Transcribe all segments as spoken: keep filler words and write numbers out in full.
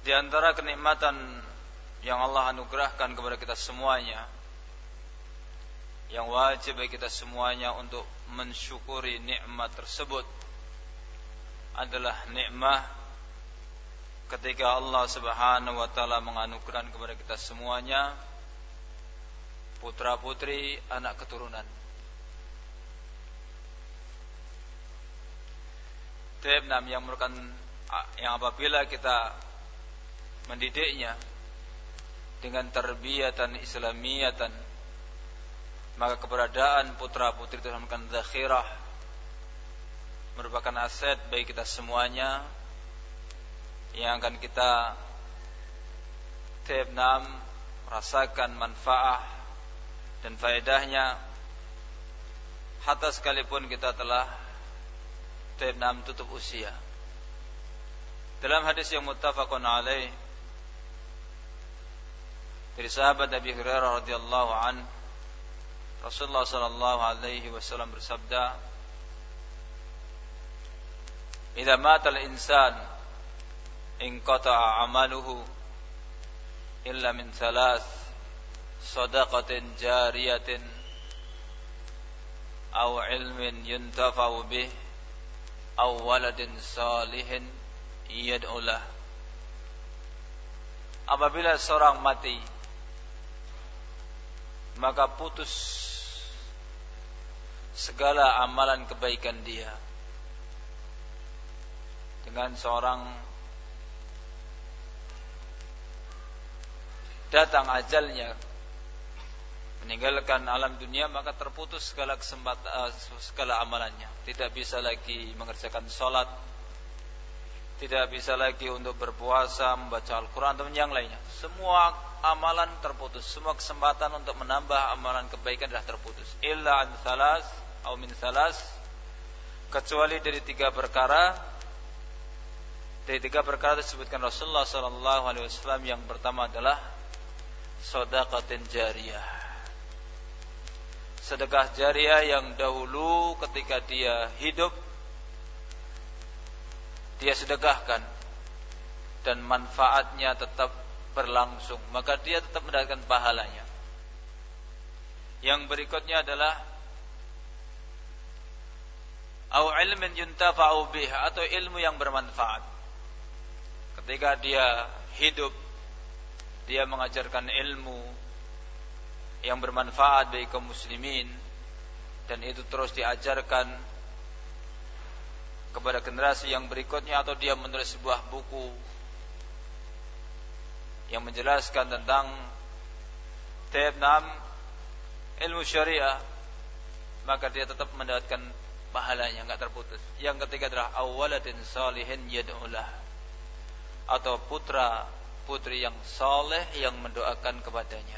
Di antara kenikmatan yang Allah anugerahkan kepada kita semuanya, yang wajib bagi kita semuanya untuk mensyukuri nikmat tersebut, adalah nikmat ketika Allah Subhanahu wa taala menganugerahkan kepada kita semuanya putra-putri, anak keturunan. Tebnam yang merupakan yang apabila kita mendidiknya dengan tarbiyatan islamiyatan, maka keberadaan putra-putri itu merupakan zakhirah, merupakan aset bagi kita semuanya yang akan kita tebnam merasakan manfaat dan faedahnya hatta sekalipun kita telah tebnam tutup usia. Dalam hadis yang muttafaqun alaih dari sahabat Abi Hurairah radhiyallahu an, Rasulullah sallallahu alaihi wasallam bersabda, "Idza mata al-insan inqata'a 'amaluhu illa min thalath, shadaqatin jariyatin aw 'ilmin yuntafa'u bih aw waladin salihin yad'u lah." Apabila seorang mati, maka putus segala amalan kebaikan dia dengan seorang datang ajalnya, meninggalkan alam dunia, maka terputus segala kesempatan, segala amalannya. Tidak bisa lagi mengerjakan sholat, tidak bisa lagi untuk berpuasa, membaca Al-Quran atau yang lainnya. Semua amalan terputus, semua kesempatan untuk menambah amalan kebaikan adalah terputus. Illa an thalas atau min thalas, kecuali dari tiga perkara. Dari tiga perkara disebutkan Rasulullah sallallahu alaihi wasallam. Yang pertama adalah shadaqatin jariyah, sedekah jariah yang dahulu ketika dia hidup dia sedekahkan dan manfaatnya tetap berlangsung, maka dia tetap mendapatkan pahalanya. Yang berikutnya adalah au ilmin yuntafa'u bih, atau ilmu yang bermanfaat. Ketika dia hidup, dia mengajarkan ilmu yang bermanfaat bagi kaum muslimin, dan itu terus diajarkan kepada generasi yang berikutnya, atau dia menulis sebuah buku yang menjelaskan tentang tebnam ilmu syariah, maka dia tetap mendapatkan pahalanya, enggak terputus. Yang ketiga adalah awwaladin salihin yad'ulah, atau putra putri yang saleh yang mendoakan kepadanya.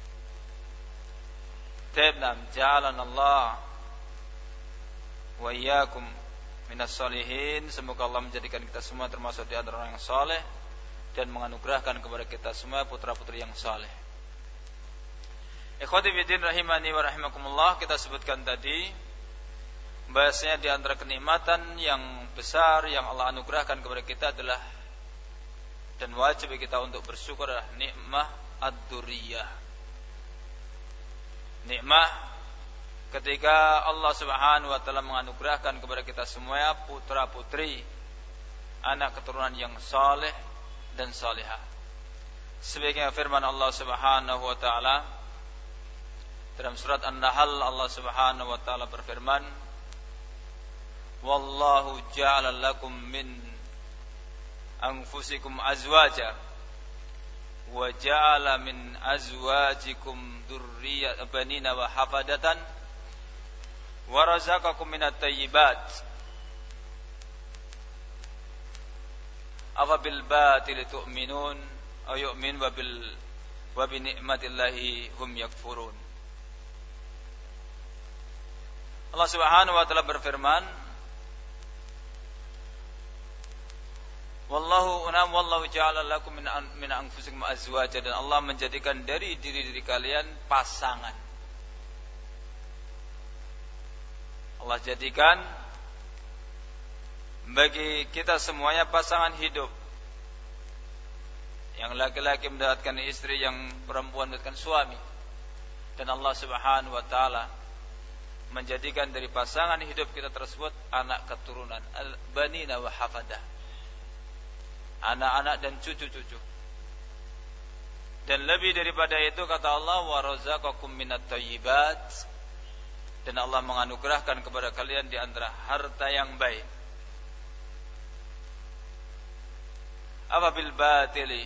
Tebnam ja'alanallah wa iyyakum minas salihin. Semoga Allah menjadikan kita semua termasuk di antara orang yang saleh dan menganugerahkan kepada kita semua putra-putri yang saleh. Ikhwati fiddin rahimani wa rahimakumullah, kita sebutkan tadi bahasanya di antara kenikmatan yang besar yang Allah anugerahkan kepada kita adalah, dan wajib bagi kita untuk bersyukur, adalah nikmah ad-duriyah. Nikmah ketika Allah Subhanahu wa taala menganugerahkan kepada kita semua putra-putri, anak keturunan yang saleh dan salihah. Sebagaimana firman Allah Subhanahu wa taala dalam surat An-Nahl, Allah Subhanahu wa taala berfirman, "Wallahu ja'ala lakum min anfusikum azwaja wa ja'ala min azwajikum dzurriyyatan banina wa hafadatan wa razaqakum minat thayyibat afa bil batili tu'minun aw yu'min wa bil wa bi ni'matillahi hum yakfurun." Allah Subhanahu wa taala berfirman, Wallahu unam wallahu ja'ala lakum min min anfusikum azwaja, dan Allah menjadikan dari diri-diri kalian pasangan. Allah jadikan bagi kita semuanya pasangan hidup. yang laki-laki mendapatkan istri, yang perempuan mendapatkan suami. Dan Allah Subhanahu wa taala menjadikan dari pasangan hidup kita tersebut anak keturunan, al-banina wa hafadah, anak-anak dan cucu-cucu. Dan lebih daripada itu kata Allah, wa razaqakum minat thayyibat, dan Allah menganugerahkan kepada kalian di antara harta yang baik. Afa bil batili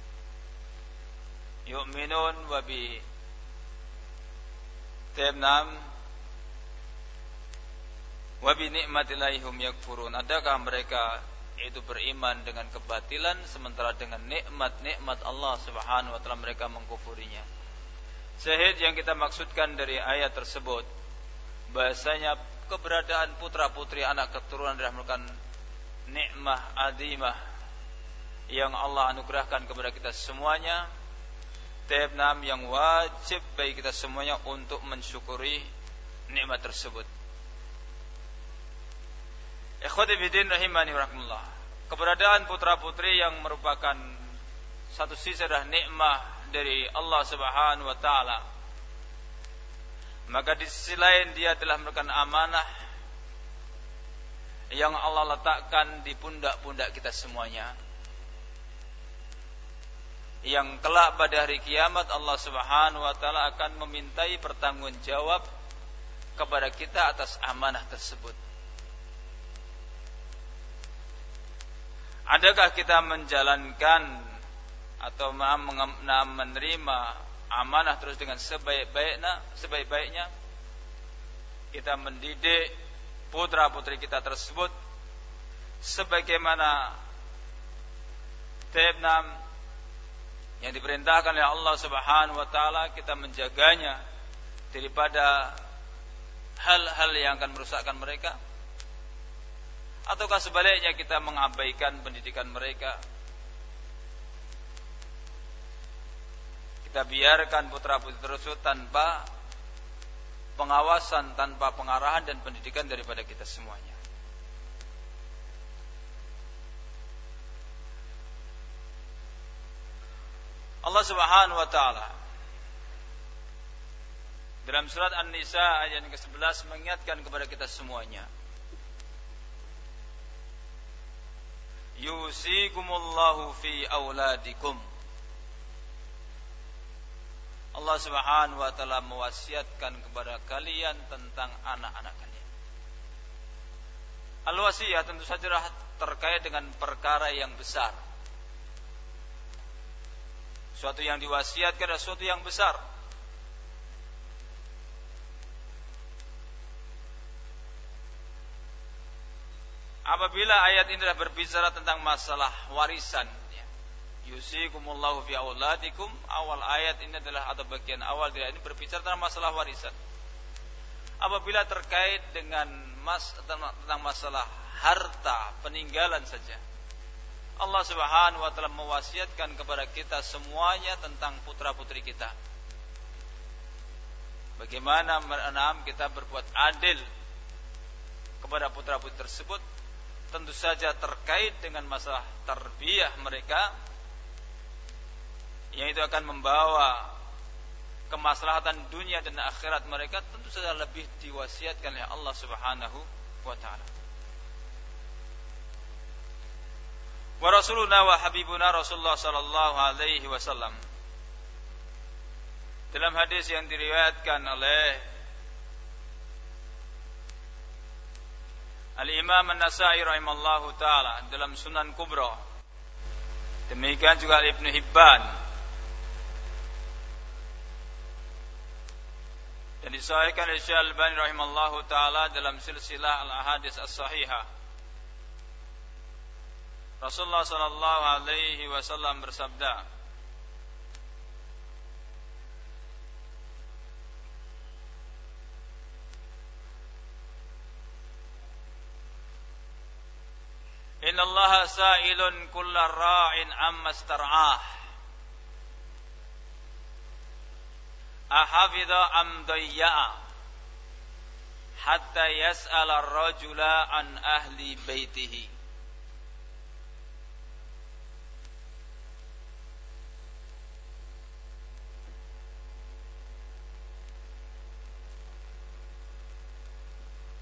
yu'minun wa bi tabnam wa bi ni'matillahi hum yakfurun. Adakah mereka itu beriman dengan kebatilan sementara dengan nikmat-nikmat Allah Subhanahu wa taala mereka mengkufurinya? Syahid yang kita maksudkan dari ayat tersebut bahasanya keberadaan putra-putri anak keturunan adalah merupakan nikmah azimah yang Allah anugerahkan kepada kita semuanya, tabnam yang wajib bagi kita semuanya untuk mensyukuri nikmat tersebut. Ikhwati fiddin rahimani rahimakumullah. Keberadaan putra-putri yang merupakan satu sisi adalah nikmah dari Allah Subhanahu wa taala. Maka di sisi lain dia telah merupakan amanah yang Allah letakkan di pundak-pundak kita semuanya. Yang kelak pada hari kiamat Allah Subhanahu wa taala akan memintai pertanggungjawab kepada kita atas amanah tersebut. Adakah kita menjalankan atau menerima amanah terus dengan sebaik-baiknya? Sebaik-baiknya kita mendidik putra-putri kita tersebut sebagaimana tabnam yang diperintahkan oleh Allah Subhanahu wa taala, kita menjaganya daripada hal-hal yang akan merusakkan mereka, ataukah sebaliknya kita mengabaikan pendidikan mereka, kita biarkan putra-putri tersebut tanpa pengawasan, tanpa pengarahan dan pendidikan daripada kita semuanya. Allah Subhanahu wa taala dalam surat An-Nisa ayat yang ke sebelas mengingatkan kepada kita semuanya, yusikumullahu fi auladikum. Allah Subhanahu wa taala mewasiatkan kepada kalian tentang anak-anak kalian. Al-wasiyah tentu saja terkait dengan perkara yang besar. Suatu yang diwasiatkan adalah suatu yang besar. Apabila ayat ini adalah berbicara tentang masalah warisan, ya. Yusikumullahu fi auladikum, awal ayat ini adalah atau bagian awal dari ayat ini berbicara tentang masalah warisan. Apabila terkait dengan mas, tentang masalah harta peninggalan saja, Allah Subhanahu wa taala mewasiatkan kepada kita semuanya tentang putra-putri kita. Bagaimana menanam kita berbuat adil kepada putra-putri tersebut, tentu saja terkait dengan masalah tarbiyah mereka, yang itu akan membawa kemaslahatan dunia dan akhirat mereka, tentu saja lebih diwasiatkan oleh Allah Subhanahu wa taala. Wa rasuluna wa habibuna Rasulullah sallallahu alaihi wasallam dalam hadis yang diriwayatkan oleh Al-Imam An-Nasa'i rahimallahu taala dalam Sunan Kubra, demikian juga Ibnu Hibban, dan disahihkan oleh Syekh Al-Albani rahimallahu taala dalam silsilah Al-Ahadits As-Sahihah. Rasulullah sallallahu alaihi wasallam bersabda, Inna Allaha sa'ilun kulla ra'in amma star'ah, ahafidha am dayya'a, hatta yas'ala ar-rajula an ahli baitihi.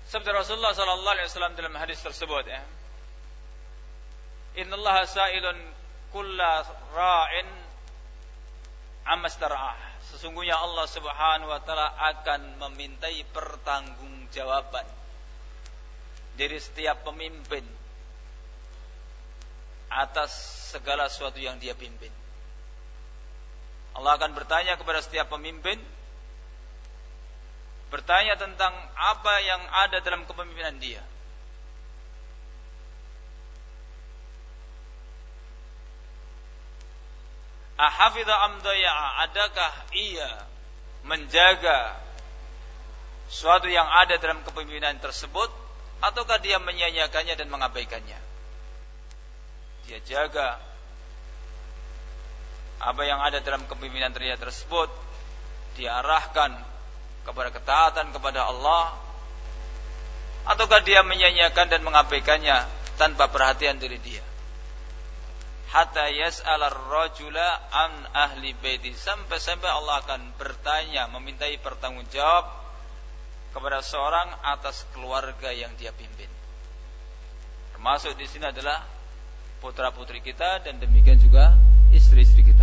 Sabda Rasulullah sallallahu alaihi wasallam dalam hadis tersebut, ya. Innallaha sa'ilun kulla ra'in amma stara'ah. Sesungguhnya Allah Subhanahu wa taala akan memintai pertanggungjawaban dari setiap pemimpin atas segala sesuatu yang dia pimpin. Allah akan bertanya kepada setiap pemimpin, bertanya tentang apa yang ada dalam kepemimpinan dia. Ahafidha am daya'a, adakah ia menjaga sesuatu yang ada dalam kepemimpinan tersebut, ataukah dia menyia-nyiakannya dan mengabaikannya? Dia jaga apa yang ada dalam kepemimpinan dia tersebut, dia arahkan kepada ketaatan kepada Allah, ataukah dia menyia-nyiakan dan mengabaikannya tanpa perhatian dari dia? Hatta yas'alar rajula an ahli baiti, sampai-sampai Allah akan bertanya, memintai pertanggungjawab kepada seorang atas keluarga yang dia pimpin. Termasuk di sini adalah putra-putri kita dan demikian juga istri-istri kita.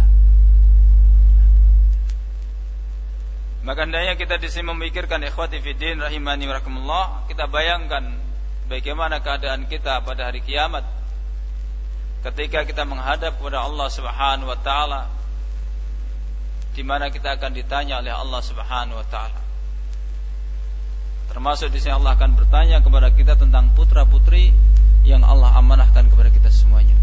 Maka hendaknya kita di sini memikirkan, ikhwati fiddin rahimani wa rahimakumullah, kita bayangkan bagaimana keadaan kita pada hari kiamat ketika kita menghadap kepada Allah Subhanahu wa taala, di mana kita akan ditanya oleh Allah Subhanahu wa taala. Termasuk di sini Allah akan bertanya kepada kita tentang putra-putri yang Allah amanahkan kepada kita semuanya.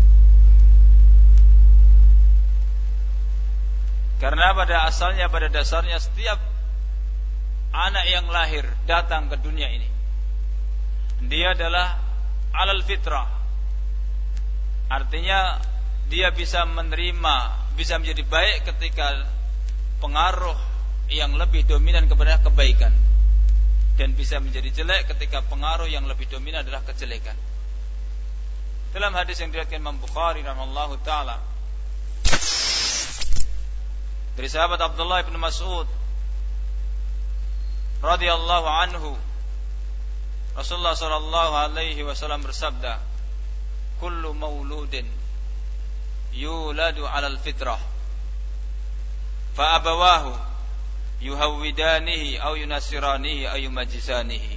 Karena pada asalnya, pada dasarnya setiap anak yang lahir datang ke dunia ini, dia adalah alal fitrah. Artinya dia bisa menerima, bisa menjadi baik ketika pengaruh yang lebih dominan kepada kebaikan, dan bisa menjadi jelek ketika pengaruh yang lebih dominan adalah kejelekan. Dalam hadis yang diriwayatkan Imam Bukhari rahimahullahu taala dari sahabat Abdullah bin Mas'ud radhiyallahu anhu, Rasulullah sallallahu alaihi wasallam bersabda, kullu mauludin yuladu 'alal fitrah fa abawahu yuhawwidanihi aw yunasiranihi aw yumajjisanihi.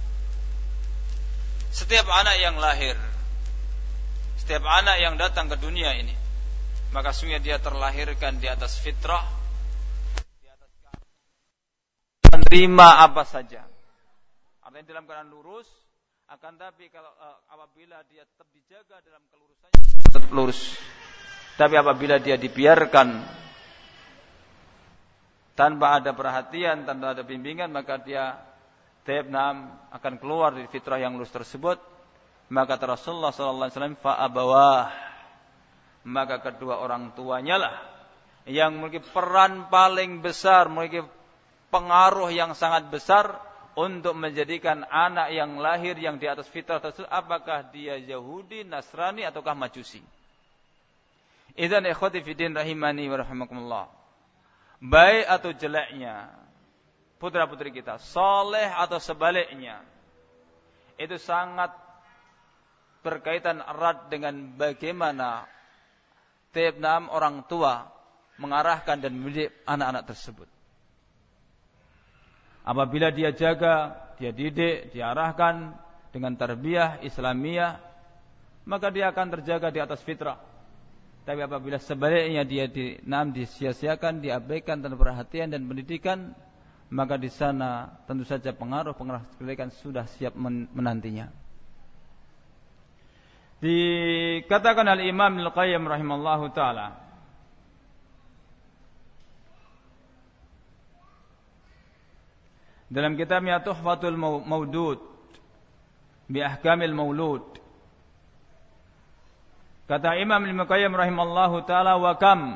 Setiap anak yang lahir, setiap anak yang datang ke dunia ini, maka sungguh dia terlahirkan di atas fitrah, di atas menerima apa saja. Artinya dalam keadaan lurus, akan tapi kalau uh, apabila dia tetap dijaga dalam kelurusannya, tetap lurus. Tapi apabila dia dibiarkan tanpa ada perhatian, tanpa ada bimbingan, maka dia taibnam akan keluar dari fitrah yang lurus tersebut. Maka Rasulullah sallallahu alaihi wasallam fa abawah, maka kedua orang tuanya lah yang memiliki peran paling besar, memiliki pengaruh yang sangat besar untuk menjadikan anak yang lahir yang di atas fitrah tersebut, apakah dia Yahudi, Nasrani, ataukah Majusi. Idzan ikhwati fiddin rahimani wa rahimakumullah, baik atau jeleknya putra-putri kita, soleh atau sebaliknya, itu sangat berkaitan erat dengan bagaimana taibnam orang tua mengarahkan dan mendidik anak-anak tersebut. Apabila dia jaga, dia didik, diarahkan dengan tarbiyah Islamiyah, maka dia akan terjaga di atas fitrah. Tapi apabila sebaliknya dia di, nam disia-siakan, diabaikan tanpa perhatian dan pendidikan, maka di sana tentu saja pengaruh-pengaruh kebaikan sudah siap menantinya. Dikatakan oleh Imam Al-Qayyim rahimallahu taala, dalam kitabnya Tuhfatul Maudud bi Ahkamil Maulud, kata Imam Al-Qayyim rahimallahu taala, wa kam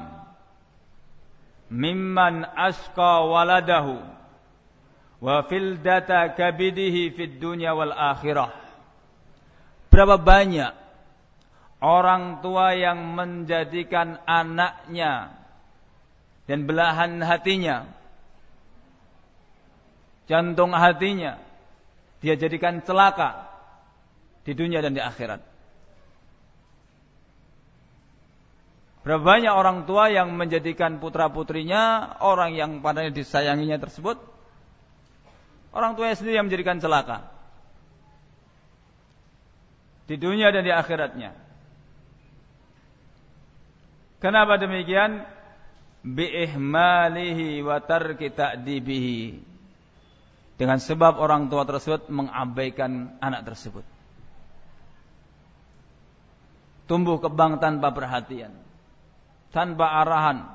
mimman asqa waladahu wa fildata kabidihi fid dunya wal akhirah. Berapa banyak orang tua yang menjadikan anaknya dan belahan hatinya, jantung hatinya dia jadikan celaka di dunia dan di akhirat. Berapa banyak orang tua yang menjadikan putra-putrinya, orang yang padanya disayanginya tersebut, orang tuanya sendiri yang menjadikan celaka di dunia dan di akhiratnya. Kenapa demikian? Bi'ihmalihi wa tarki ta'dibihi. Dengan sebab orang tua tersebut mengabaikan anak tersebut. Tumbuh kembang tanpa perhatian, tanpa arahan,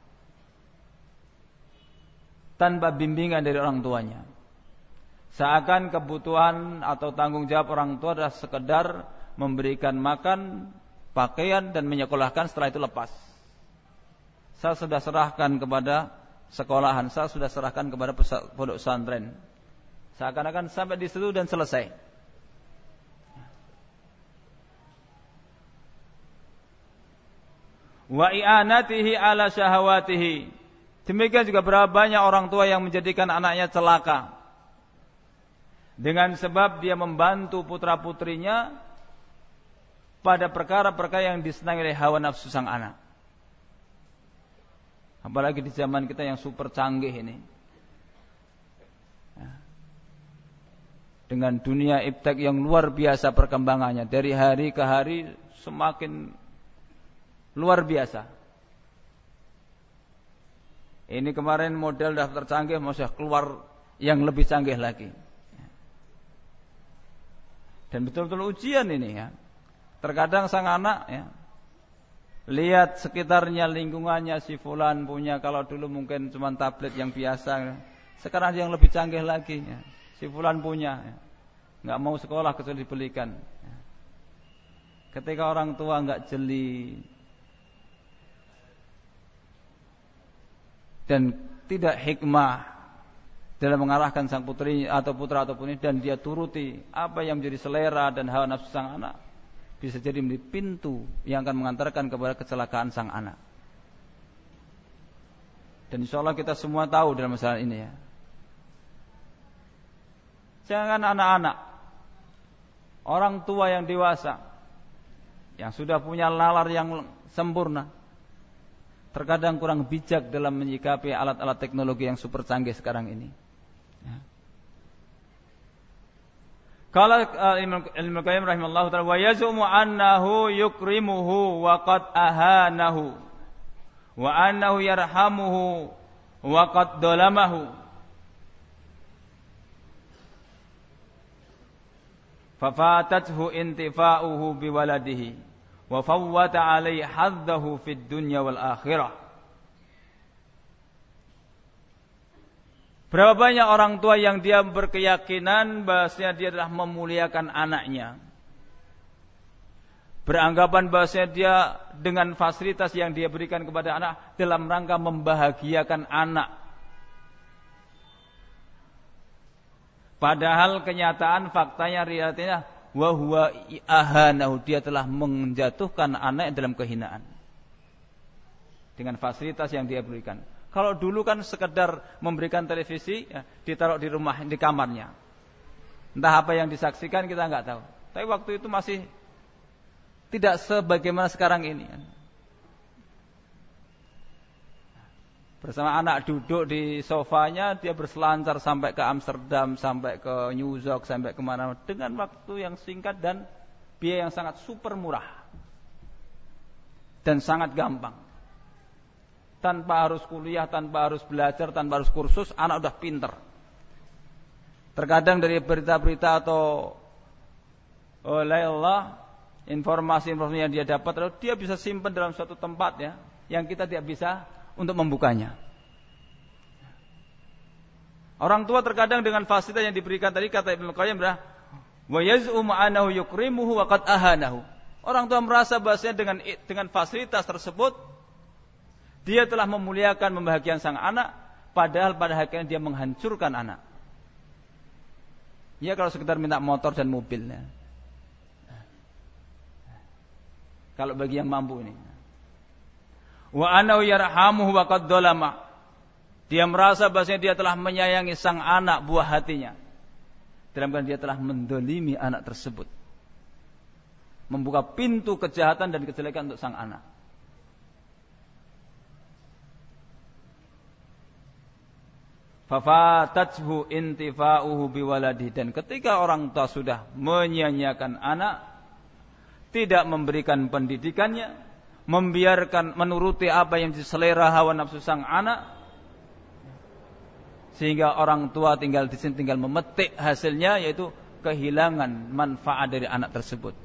tanpa bimbingan dari orang tuanya. Seakan kebutuhan atau tanggung jawab orang tua adalah sekedar memberikan makan, pakaian, dan menyekolahkan, setelah itu lepas. Saya sudah serahkan kepada sekolahan, saya sudah serahkan kepada pondok pesantren. Seakan-akan sampai di situ dan selesai. Wa i'anatihi ala syahawatihi. Demikian juga berapa banyak orang tua yang menjadikan anaknya celaka dengan sebab dia membantu putra-putrinya pada perkara-perkara yang disenangi oleh hawa nafsu sang anak. Apalagi di zaman kita yang super canggih ini, dengan dunia iptek yang luar biasa perkembangannya, dari hari ke hari semakin luar biasa. Ini kemarin model daftar canggih, masih keluar yang lebih canggih lagi. Dan betul-betul ujian ini ya. Terkadang sang anak ya, lihat sekitarnya, lingkungannya, si fulan punya, kalau dulu mungkin cuma tablet yang biasa, sekarang yang lebih canggih lagi ya. Si fulan punya ya. Nggak mau sekolah kecuali dibelikan ya. Ketika orang tua nggak jeli dan tidak hikmah dalam mengarahkan sang putri atau putra atau putri, dan dia turuti apa yang menjadi selera dan hawa nafsu sang anak, bisa jadi menjadi pintu yang akan mengantarkan kepada kecelakaan sang anak. Dan insya Allah kita semua tahu dalam masalah ini ya. Jangan anak-anak, orang tua yang dewasa, yang sudah punya nalar yang sempurna, terkadang kurang bijak dalam menyikapi alat-alat teknologi yang super canggih sekarang ini. Ya. Qala Ibnu Qayyim rahimahullahu ta'ala, wa yazumu annahu yukrimuhu wa qad ahanahu wa annahu yarhamuhu wa qad dolamahu fafatathu intifa'uhu biwaladihi wa fawwata alaihi haddahu fid dunya wal akhirah. Berapa banyak orang tua yang dia berkeyakinan bahasanya dia adalah memuliakan anaknya, beranggapan bahasanya dia dengan fasilitas yang dia berikan kepada anak dalam rangka membahagiakan anak. Padahal kenyataan faktanya, realitanya, wa huwa ahanahu, dia telah menjatuhkan anak dalam kehinaan dengan fasilitas yang dia berikan. Kalau dulu kan sekedar memberikan televisi ya, ditaruh di rumah, di kamarnya, entah apa yang disaksikan kita nggak tahu. Tapi waktu itu masih tidak sebagaimana sekarang ini. Bersama anak duduk di sofanya, dia berselancar sampai ke Amsterdam, sampai ke New York, sampai kemana, dengan waktu yang singkat dan biaya yang sangat super murah dan sangat gampang. Tanpa harus kuliah, tanpa harus belajar, tanpa harus kursus, anak udah pinter. Terkadang dari berita-berita atau oleh Allah, informasi-informasi yang dia dapat, lalu dia bisa simpan dalam suatu tempat ya, yang kita tidak bisa untuk membukanya. Orang tua terkadang dengan fasilitas yang diberikan tadi, kata Ibnu Qayyim, wa yaz'umu annahu yukrimuhu wa qad ahanahu. Orang tua merasa bahasanya dengan dengan fasilitas tersebut dia telah memuliakan, membahagiakan sang anak, padahal pada hakikatnya dia menghancurkan anak. Ya kalau sekedar minta motor dan mobil ya. Kalau bagi yang mampu ini. Wa annahu yarhamuhu wa qad dolama. Dia merasa bahasanya dia telah menyayangi sang anak buah hatinya dalam keadaan dia telah mendolimi anak tersebut, membuka pintu kejahatan dan kejelekan untuk sang anak. Fafatathu intifa'uhu biwaladi, dan ketika orang tua sudah menyia-nyiakan anak, tidak memberikan pendidikannya, membiarkan menuruti apa yang selera hawa nafsu sang anak, sehingga orang tua tinggal di sini tinggal memetik hasilnya, yaitu kehilangan manfaat dari anak tersebut.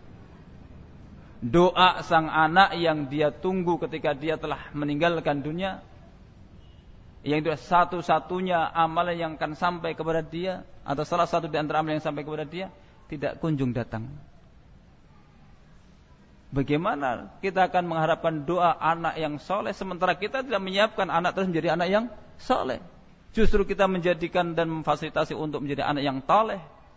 Doa sang anak yang dia tunggu ketika dia telah meninggalkan dunia, yang itu satu-satunya amalan yang akan sampai kepada dia, atau salah satu di antara amalan yang sampai kepada dia, tidak kunjung datang. Bagaimana kita akan mengharapkan doa anak yang soleh sementara kita tidak menyiapkan anak terus menjadi anak yang soleh? Justru kita menjadikan dan memfasilitasi untuk menjadi anak yang toleh.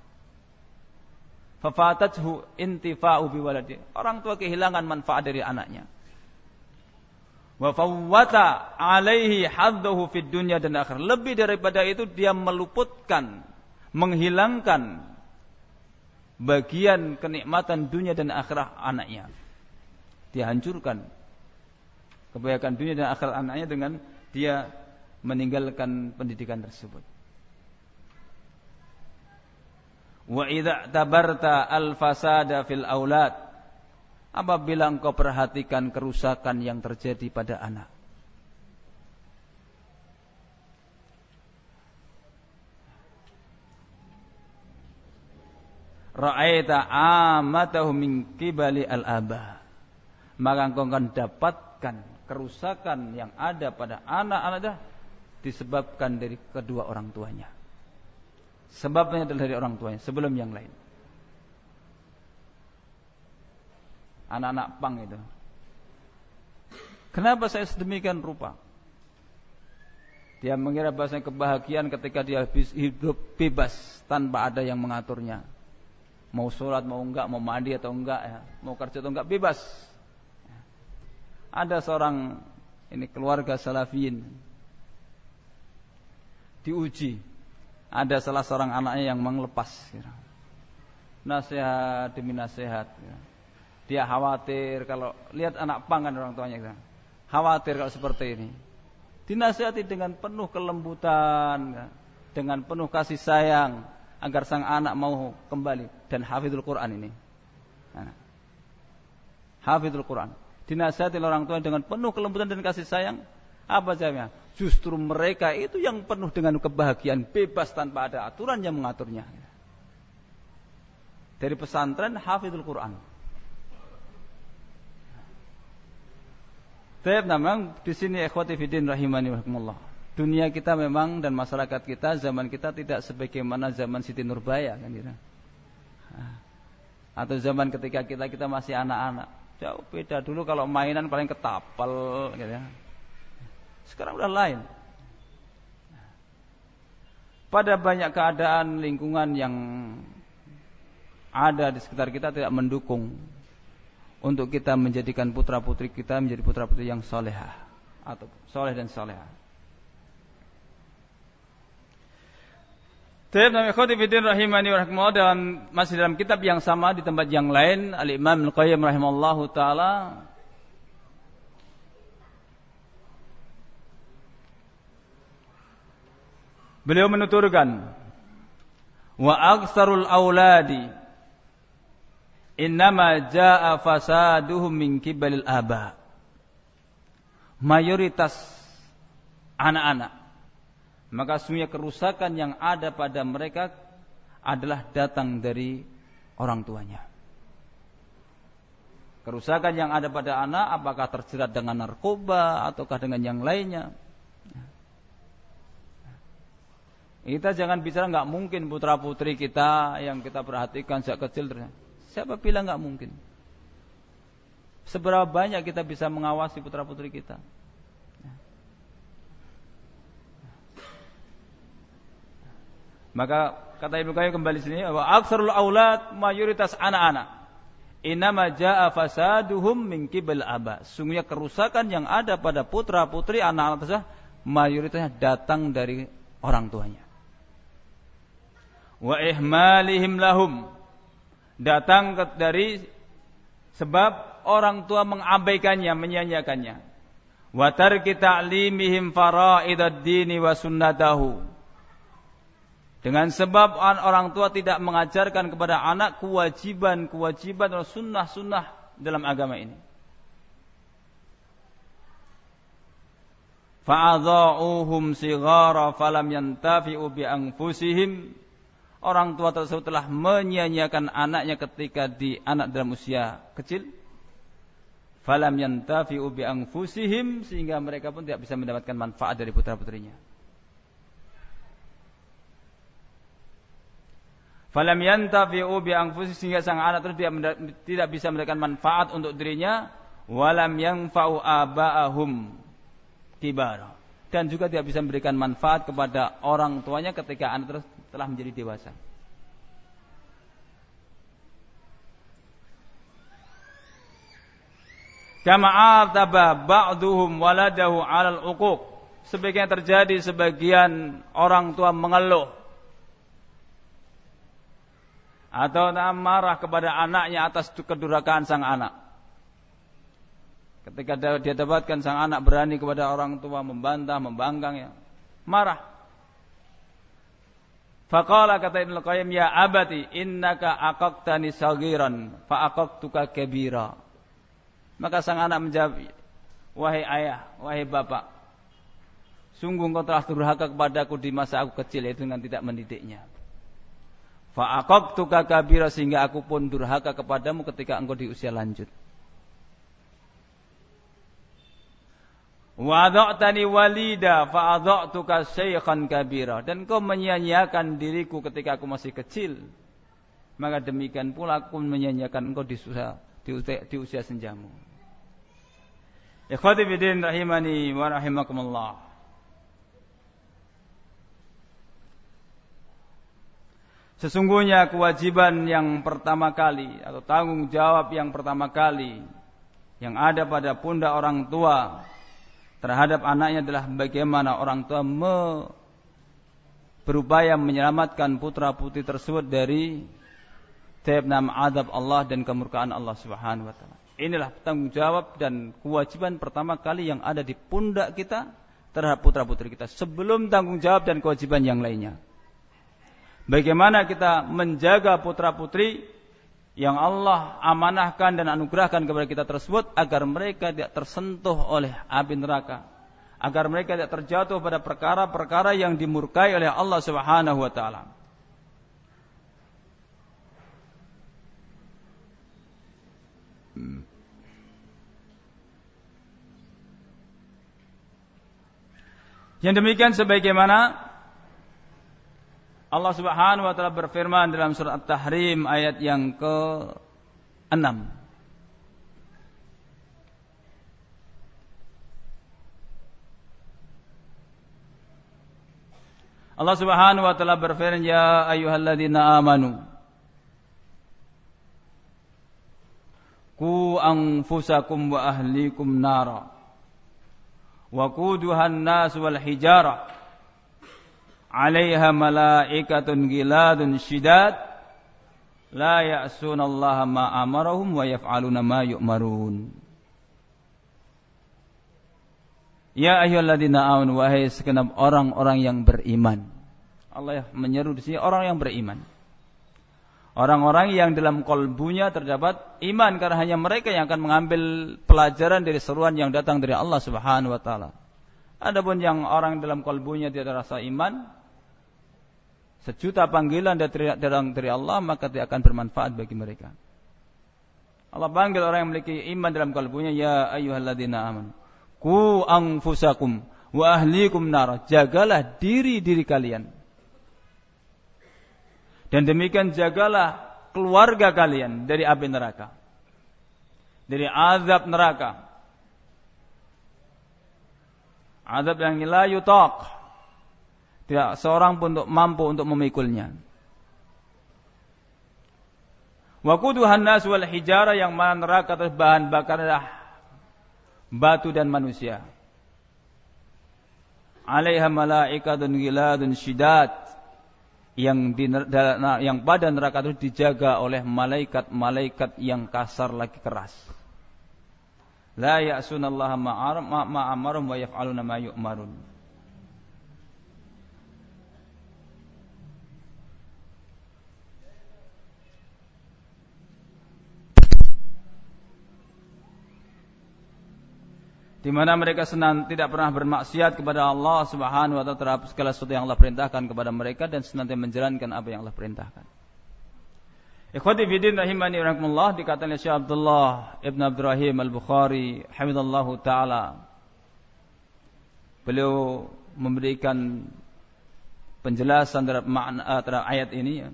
Fafatathu intifa'u biwaladi, orang tua kehilangan manfaat dari anaknya. Wa fawwata alaihi haddahu fid dunya dan akhir. Lebih daripada itu, dia meluputkan, menghilangkan bagian kenikmatan dunia dan akhirat anaknya. Dia hancurkan kebaikan dunia dan akhirat anaknya dengan dia meninggalkan pendidikan tersebut. Wa idza tabarta al-fasada fil aulad, apabila engkau perhatikan kerusakan yang terjadi pada anak, ra'aita amatahu min qibali al-aba, maka engkau akan dapatkan kerusakan yang ada pada anak-anak disebabkan dari kedua orang tuanya. Sebabnya adalah dari orang tuanya sebelum yang lain. Anak-anak pang itu, kenapa saya sedemikian rupa? Dia mengira bahasanya kebahagiaan ketika dia hidup bebas tanpa ada yang mengaturnya. Mau sholat, mau enggak, mau mandi atau enggak, ya, mau kerja atau enggak, bebas. Ada seorang ini keluarga salafiyin, diuji, ada salah seorang anaknya yang mengelepas, kira. Nasihat demi nasihat, kira. Dia khawatir kalau lihat anak pangan orang tuanya, kira. Khawatir kalau seperti ini. Dinasihati dengan penuh kelembutan, kira. Dengan penuh kasih sayang, agar sang anak mau kembali. Dan hafizul Quran ini, nah, hafizul Quran, dinasihati oleh orang tua dengan penuh kelembutan dan kasih sayang. Apa jawabnya? Justru mereka itu yang penuh dengan kebahagiaan, bebas tanpa ada aturan yang mengaturnya. Dari pesantren hafizul Quran. Tapi memang di sini ikhwati fiddin rahimani rahimakumullah. Dunia kita memang dan masyarakat kita, zaman kita tidak sebagaimana zaman Siti Nurbaya, kan gitu. Atau zaman ketika kita kita masih anak-anak. Jauh beda. Dulu kalau mainan paling ketapel, gitu ya. Sekarang udah lain. Pada banyak keadaan lingkungan yang ada di sekitar kita tidak mendukung untuk kita menjadikan putra putri kita menjadi putra putri yang solehah atau soleh dan solehah. Tayyib ikhwati fiddin rahimani wa rahimakumullah, dalam masih dalam kitab yang sama di tempat yang lain, Al-Imam Al-Qayyim rahimallahu taala beliau menuturkan, wa aktsarul auladi innama jaa fasaduhum min qibalil aba. Mayoritas anak-anak, maka sesungguhnya kerusakan yang ada pada mereka adalah datang dari orang tuanya. Kerusakan yang ada pada anak apakah terjerat dengan narkoba ataukah dengan yang lainnya. Kita jangan bicara nggak mungkin putra putri kita yang kita perhatikan sejak kecil. Siapa bilang nggak mungkin? Seberapa banyak kita bisa mengawasi putra putri kita? Maka kata Ibnu Qayyim kembali sini, wa aktsarul aulad, mayoritas anak-anak, innama jaa fasaduhum min qibal aba. Sungguhnya kerusakan yang ada pada putra putri anak-anak tersebut mayoritasnya datang dari orang tuanya. wa ihmalihim lahum, datang dari sebab orang tua mengabaikannya, menyia-nyiakannya. Wa tarki ta'limihim fara'idad dini wa sunnatahu, dengan sebab orang tua tidak mengajarkan kepada anak kewajiban-kewajiban atau sunnah-sunnah dalam agama ini. Fa'adha'uhum sighara falam yantafi'u bi anfusihim, orang tua tersebut telah menyia-nyiakan anaknya ketika di anak dalam usia kecil. Falam yantafi'u bi anfusihim, sehingga mereka pun tidak bisa mendapatkan manfaat dari putra-putrinya. Falam yantafi'u bi anfusihim, sehingga sang anak itu tidak bisa mendapatkan manfaat untuk dirinya. Walam yanfa'u aba'ahum kibara, dan juga tidak bisa memberikan manfaat kepada orang tuanya ketika anak telah menjadi dewasa. Kama ataba ba'duhum waladahu 'alal 'uquq, sebagian terjadi sebagian orang tua mengeluh atau marah kepada anaknya atas kedurhakaan sang anak. Ketika dia dapatkan sang anak berani kepada orang tua, membantah, membangkang, ya, marah. Faqala, kata Ibnu Qayyim, ya abati innaka aqaqtani saghiran fa aqaqtuka kabira. Maka sang anak menjawab, wahai ayah, wahai bapak, sungguh engkau telah durhaka kepadaku di masa aku kecil, yaitu dengan tidak mendidiknya. Fa aqaqtuka kabira, sehingga aku pun durhaka kepadamu ketika engkau di usia lanjut. Wa adha'tani walida fa adha'tuka syaikhan kabira, dan kau menyia-nyiakan diriku ketika aku masih kecil, maka demikian pula aku menyia-nyiakan engkau di usia, di usia, di usia senjamu. Ikhwati bidin rahimani wa rahimakumullah. Sesungguhnya kewajiban yang pertama kali atau tanggung jawab yang pertama kali yang ada pada pundak orang tua terhadap anaknya adalah bagaimana orang tua me, berupaya menyelamatkan putra-putri tersebut dari tebnam adab Allah dan kemurkaan Allah Subhanahu wa taala. Inilah tanggung jawab dan kewajiban pertama kali yang ada di pundak kita terhadap putra-putri kita, sebelum tanggung jawab dan kewajiban yang lainnya. Bagaimana kita menjaga putra-putri yang Allah amanahkan dan anugerahkan kepada kita tersebut, agar mereka tidak tersentuh oleh api neraka, agar mereka tidak terjatuh pada perkara-perkara yang dimurkai oleh Allah Subhanahu wa taala. Hmm. Yang demikian sebagaimana Allah Subhanahu wa taala berfirman dalam surat At-Tahrim ayat yang ke enam. Allah Subhanahu wa taala berfirman, ya ayyuhalladzina amanu qu anfusakum wa ahlikum nara wa quduhan nas wal hijarah 'alaiha malaikatun giladun syidad la ya'sunallaha ma amarahum wa yaf'aluna ma yu'marun. Ya ayyuhalladzina amanu, wahai segenap orang-orang yang beriman. Allah menyeru di sini orang yang beriman. Orang-orang yang dalam kalbunya terdapat iman, karena hanya mereka yang akan mengambil pelajaran dari seruan yang datang dari Allah Subhanahu wa taala. Adapun yang orang dalam kalbunya tidak rasa iman, sejuta panggilan datang dari Allah maka tidak akan bermanfaat bagi mereka. Allah panggil orang yang memiliki iman dalam kalbunya, ya ayyuhalladzina amanu qu anfusakum wa ahlikum nar, jagalah diri-diri kalian dan demikian jagalah keluarga kalian dari api neraka, dari azab neraka, azab yang la yutaq, tidak seorang pun untuk mampu untuk memikulnya. Wa quduhan nas wal hijara, yang mana neraka terus bahan bakar adalah batu dan manusia. 'Alaiha malaikatun giladun syidad, yang di yang pada neraka itu dijaga oleh malaikat-malaikat yang kasar lagi keras. La ya'sunallaha ma amarum wa yaf'aluna ma yu'marun. Di mana mereka senang tidak pernah bermaksiat kepada Allah Subhanahu wa taala terhadap segala sesuatu yang Allah perintahkan kepada mereka dan senantiasa menjalankan apa yang Allah perintahkan. Ikhwati fillah rahimani wa rahimakumullah, dikatakan oleh Syekh Abdullah Ibn Abdurrahim Al-Bukhari hafizallahu taala. Beliau memberikan penjelasan terhadap makna terhadap ayat ini.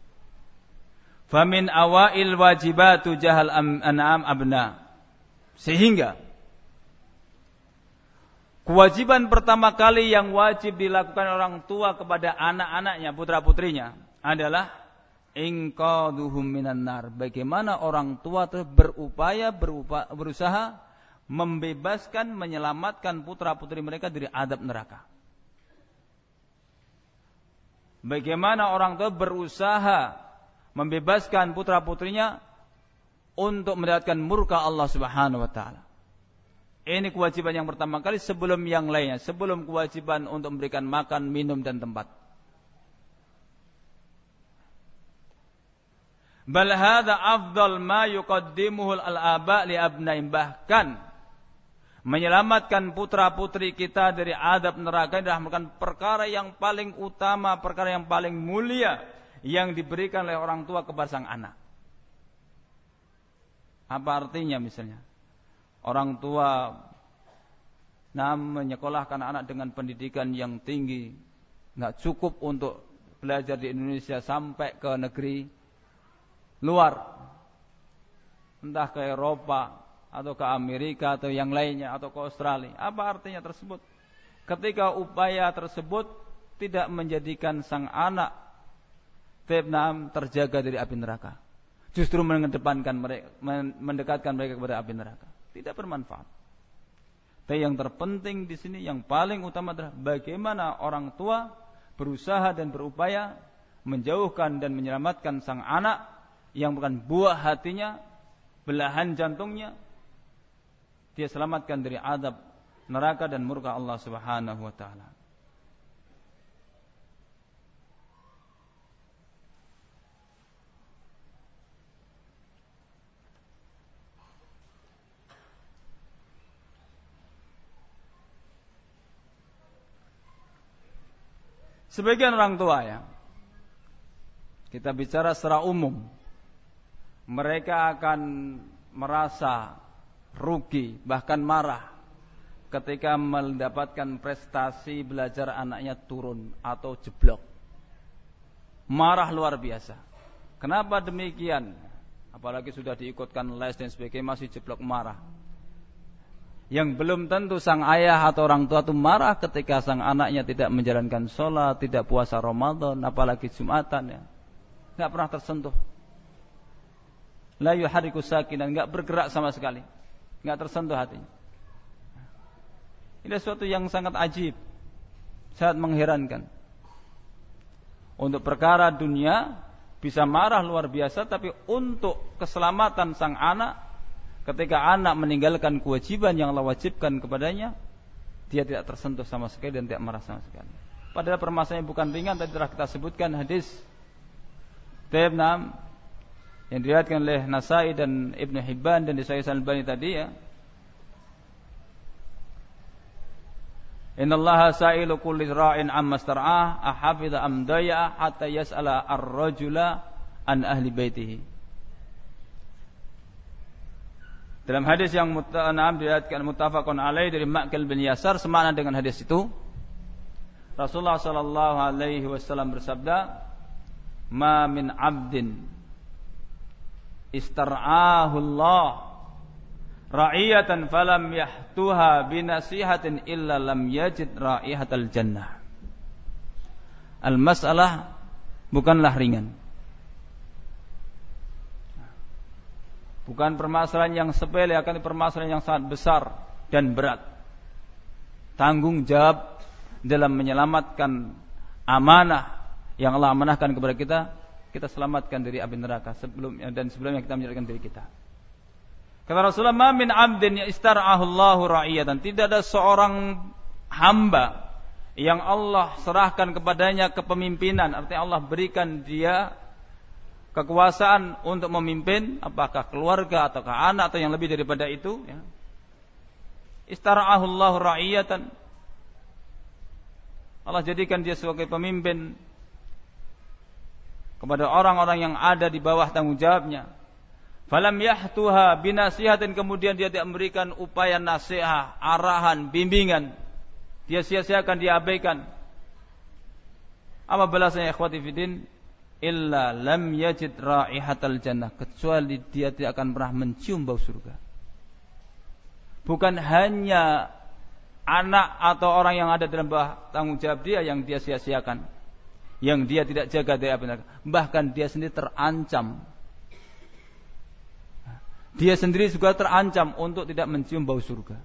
Famin awail wajibatu jahal an'am abna. Sehingga kewajiban pertama kali yang wajib dilakukan orang tua kepada anak-anaknya, putra-putrinya adalah inqadhuhum minan nar. Bagaimana orang tua itu berupaya, berupa, berusaha membebaskan, menyelamatkan putra-putri mereka dari azab neraka. Bagaimana orang tua berusaha membebaskan putra-putrinya untuk mendapatkan murka Allah Subhanahu wa taala. Ini kewajiban yang pertama kali sebelum yang lainnya, sebelum kewajiban untuk memberikan makan, minum dan tempat. Bal hadza afdal ma yuqaddimuhu al-aba li abnaihim, bahkan menyelamatkan putra-putri kita dari azab neraka adalah merupakan perkara yang paling utama, perkara yang paling mulia yang diberikan oleh orang tua kepada sang anak. Apa artinya misalnya? Orang tua nah, menyekolahkan anak dengan pendidikan yang tinggi, nggak cukup untuk belajar di Indonesia, sampai ke negeri luar, entah ke Eropa atau ke Amerika atau yang lainnya atau ke Australia. Apa artinya tersebut? Ketika upaya tersebut tidak menjadikan sang anak terjaga dari api neraka, justru mengedepankan mereka, mendekatkan mereka kepada api neraka, tidak bermanfaat. Tapi yang terpenting di sini, yang paling utama adalah bagaimana orang tua berusaha dan berupaya menjauhkan dan menyelamatkan sang anak yang bukan buah hatinya, belahan jantungnya, dia selamatkan dari azab neraka dan murka Allah Subhanahu wa taala. Sebagian orang tua, ya, kita bicara secara umum, mereka akan merasa rugi, bahkan marah ketika mendapatkan prestasi belajar anaknya turun atau jeblok. Marah luar biasa. Kenapa demikian? Apalagi sudah diikutkan les dan sebagainya, masih jeblok, marah. Yang belum tentu sang ayah atau orang tua itu marah ketika sang anaknya tidak menjalankan sholat, tidak puasa Ramadan, apalagi Jumatan, ya, nggak pernah tersentuh. La yuhariku sakinan, nggak bergerak sama sekali, nggak tersentuh hatinya. Ini sesuatu yang sangat ajib, sangat mengherankan. Untuk perkara dunia bisa marah luar biasa, tapi untuk keselamatan sang anak, ketika anak meninggalkan kewajiban yang Allah wajibkan kepadanya, dia tidak tersentuh sama sekali dan tidak marah sama sekali. Padahal permasalahannya bukan ringan. Tadi telah kita sebutkan hadis Taibnam yang diriwayatkan oleh Nasai dan Ibnu Hibban dan disahihkan Al-Albani tadi, ya. Innallaha sa'ilu kulli ra'in amma star'ah ahafidha am daya hatta yas'ala ar-rajula an ahli baitihi. Dalam hadis yang mutanam diriwayatkan muttafaqun alaih dari Ma'qil bin Yasar, semakna dengan hadis itu, Rasulullah sallallahu alaihi wasallam bersabda, "Ma min 'abdin istar'ahu Allah ra'iyatan falam yahtuha binasihatin illa lam yajid ra'ihatal jannah." Al-mas'alah bukanlah ringan. Bukan permasalahan yang sepele, akan permasalahan yang sangat besar dan berat. Tanggung jawab dalam menyelamatkan amanah yang Allah amanahkan kepada kita, kita selamatkan dari api neraka sebelumnya dan sebelumnya kita menyelamatkan diri kita. Kata Rasulullah, "Ma min 'abdin istar'ahu Allahu ra'iyatan." Tidak ada seorang hamba yang Allah serahkan kepadanya kepemimpinan, artinya Allah berikan dia kekuasaan untuk memimpin, apakah keluarga ataukah anak atau yang lebih daripada itu, ya. Istar'ahu Allahu ra'iyatan. Allah jadikan dia sebagai pemimpin kepada orang-orang yang ada di bawah tanggung jawabnya. Falam yahtuha binasihatin, kemudian dia tidak memberikan upaya nasihat, arahan, bimbingan. Dia sia-siakan, dia abaikan. Apa balasannya ikhwati fiddin? Illa lam yajid raihatal jannah, kecuali dia tidak akan pernah mencium bau surga. Bukan hanya anak atau orang yang ada dalam bawah tanggung jawab dia yang dia sia-siakan, yang dia tidak jaga dari api neraka, bahkan dia sendiri terancam. Dia sendiri juga terancam untuk tidak mencium bau surga.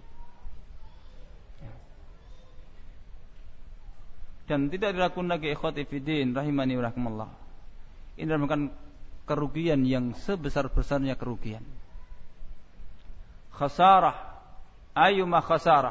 Dan tidak dilakukan lagi ikhwati fiddin rahimani wa rahimakumullah. Ini merupakan kerugian yang sebesar-besarnya kerugian. Khasarah, ayyuma khasarah.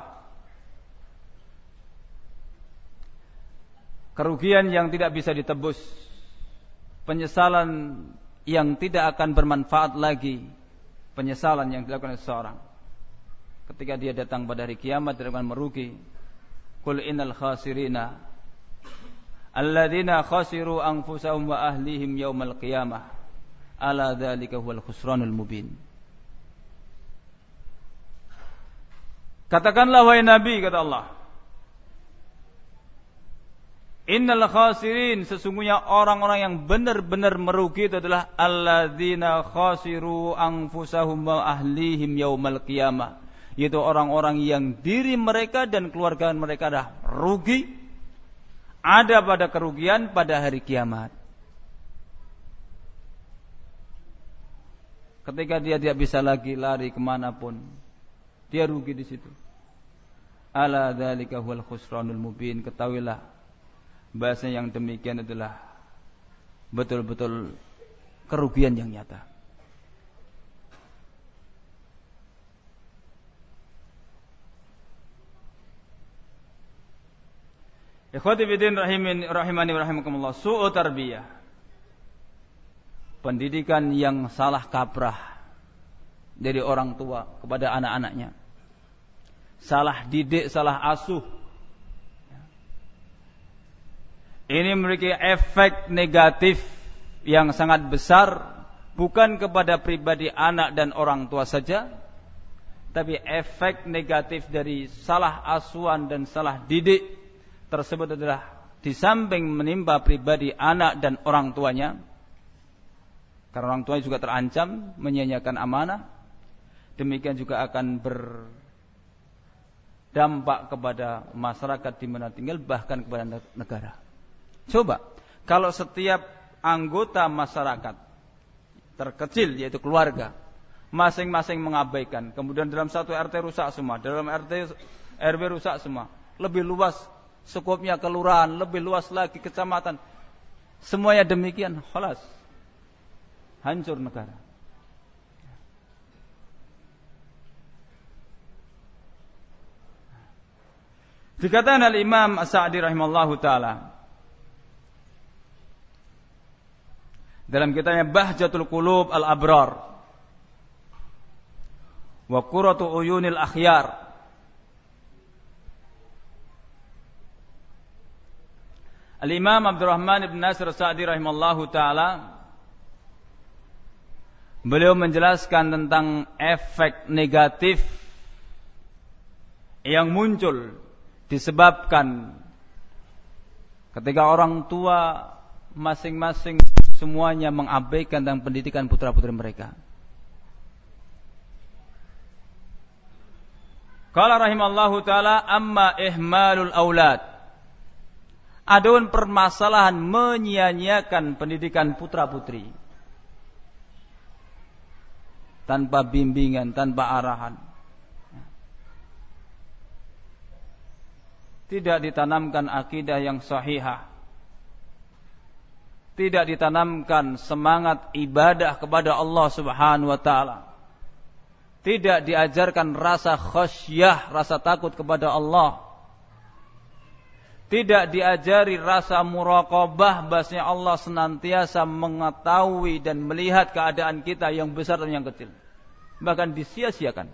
Kerugian yang tidak bisa ditebus. Penyesalan yang tidak akan bermanfaat lagi. Penyesalan yang dilakukan oleh seseorang ketika dia datang pada hari kiamat, dia akan merugi. Qul innal khasirina alladzina khasiru anfusahum wa ahlihim yaumal qiyamah ala dzalika huwal khusranul mubin. Katakanlah wahai Nabi, kata Allah, innal khasirin, sesungguhnya orang-orang yang benar-benar merugi itu adalah alladzina khasiru anfusahum wa ahlihim yaumal qiyamah, yaitu orang-orang yang diri mereka dan keluarga mereka dah rugi, ada pada kerugian pada hari kiamat. Ketika dia tidak bisa lagi lari kemanapun, dia rugi di situ. Ala dzalika huwal khusranul mubin. Ketahuilah, bahasa yang demikian adalah betul-betul kerugian yang nyata. Ikhwati fiddin rahimani rahimani wa rahimakumullah, su'u tarbiyah, pendidikan yang salah kaprah dari orang tua kepada anak-anaknya. Salah didik, salah asuh. Ini memiliki efek negatif yang sangat besar, bukan kepada pribadi anak dan orang tua saja, tapi efek negatif dari salah asuhan dan salah didik tersebut adalah di samping menimpa pribadi anak dan orang tuanya, karena orang tuanya juga terancam menyia-nyiakan amanah, demikian juga akan berdampak kepada masyarakat di mana tinggal, bahkan kepada negara. Coba kalau setiap anggota masyarakat terkecil, yaitu keluarga, masing-masing mengabaikan, kemudian dalam satu R T rusak semua, dalam R T R W rusak semua, lebih luas skopnya kelurahan, lebih luas lagi kecamatan, semuanya demikian, khalas, hancur negara. Dikatakan al-Imam As-Sa'di rahimallahu ta'ala dalam kitabnya Bahjatul Qulub Al-Abrar wa Qurratu Uyunil Akhyar, Al-Imam Abdurrahman ibn Nasir As-Sa'di rahimallahu ta'ala, beliau menjelaskan tentang efek negatif yang muncul disebabkan ketika orang tua masing-masing semuanya mengabaikan tentang pendidikan putra-putri mereka. Qala rahimallahu ta'ala, amma ihmalul aulad, adapun permasalahan menyia-nyiakan pendidikan putra-putri tanpa bimbingan, tanpa arahan, tidak ditanamkan akidah yang sahihah, tidak ditanamkan semangat ibadah kepada Allah Subhanahu wa taala, tidak diajarkan rasa khasyah, rasa takut kepada Allah, tidak diajari rasa muraqabah, bahwasanya Allah senantiasa mengetahui dan melihat keadaan kita yang besar dan yang kecil, bahkan disia-siakan.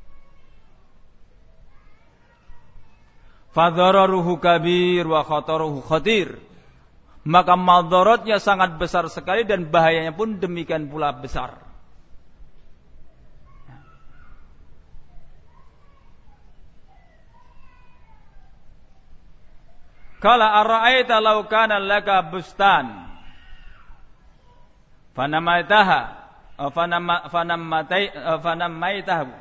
Fadhararuhu kabir wa khataruhu khatir. Maka madaratnya sangat besar sekali dan bahayanya pun demikian pula besar. Qala ara'aita law kana laka bustan fanamaitaha fanammatai fanammaitahu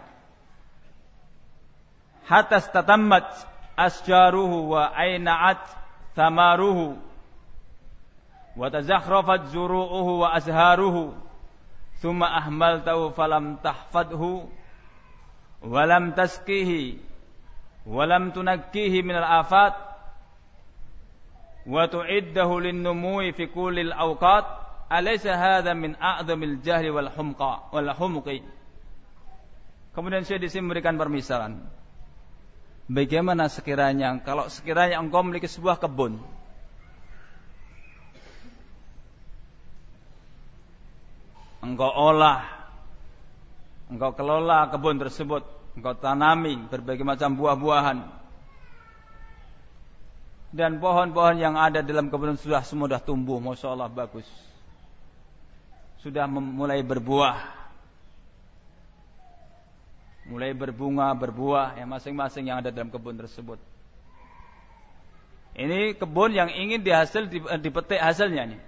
hatta statammat asjaruhu wa aina'at thamaruhu wa tazakhrafat zuru'uhu wa azharuhu thumma ahmaltahu falam tahfadhu wa lam taskihi wa lam tunakkihi minal afat wa tu'iddahu lin-numuwi fi kullil awqat alaysa hadha min a'dhamil jahli wal humqa wal humqi. Kemudian saya di sini memberikan permisalan. Bagaimana sekiranya kalau sekiranya engkau memiliki sebuah kebun, engkau olah, engkau kelola kebun tersebut, engkau tanami berbagai macam buah-buahan, dan pohon-pohon yang ada dalam kebun sudah semua sudah tumbuh, masya Allah bagus, sudah mulai berbuah, mulai berbunga, berbuah, yang masing-masing yang ada dalam kebun tersebut. Ini kebun yang ingin dihasil, dipetik hasilnya nih.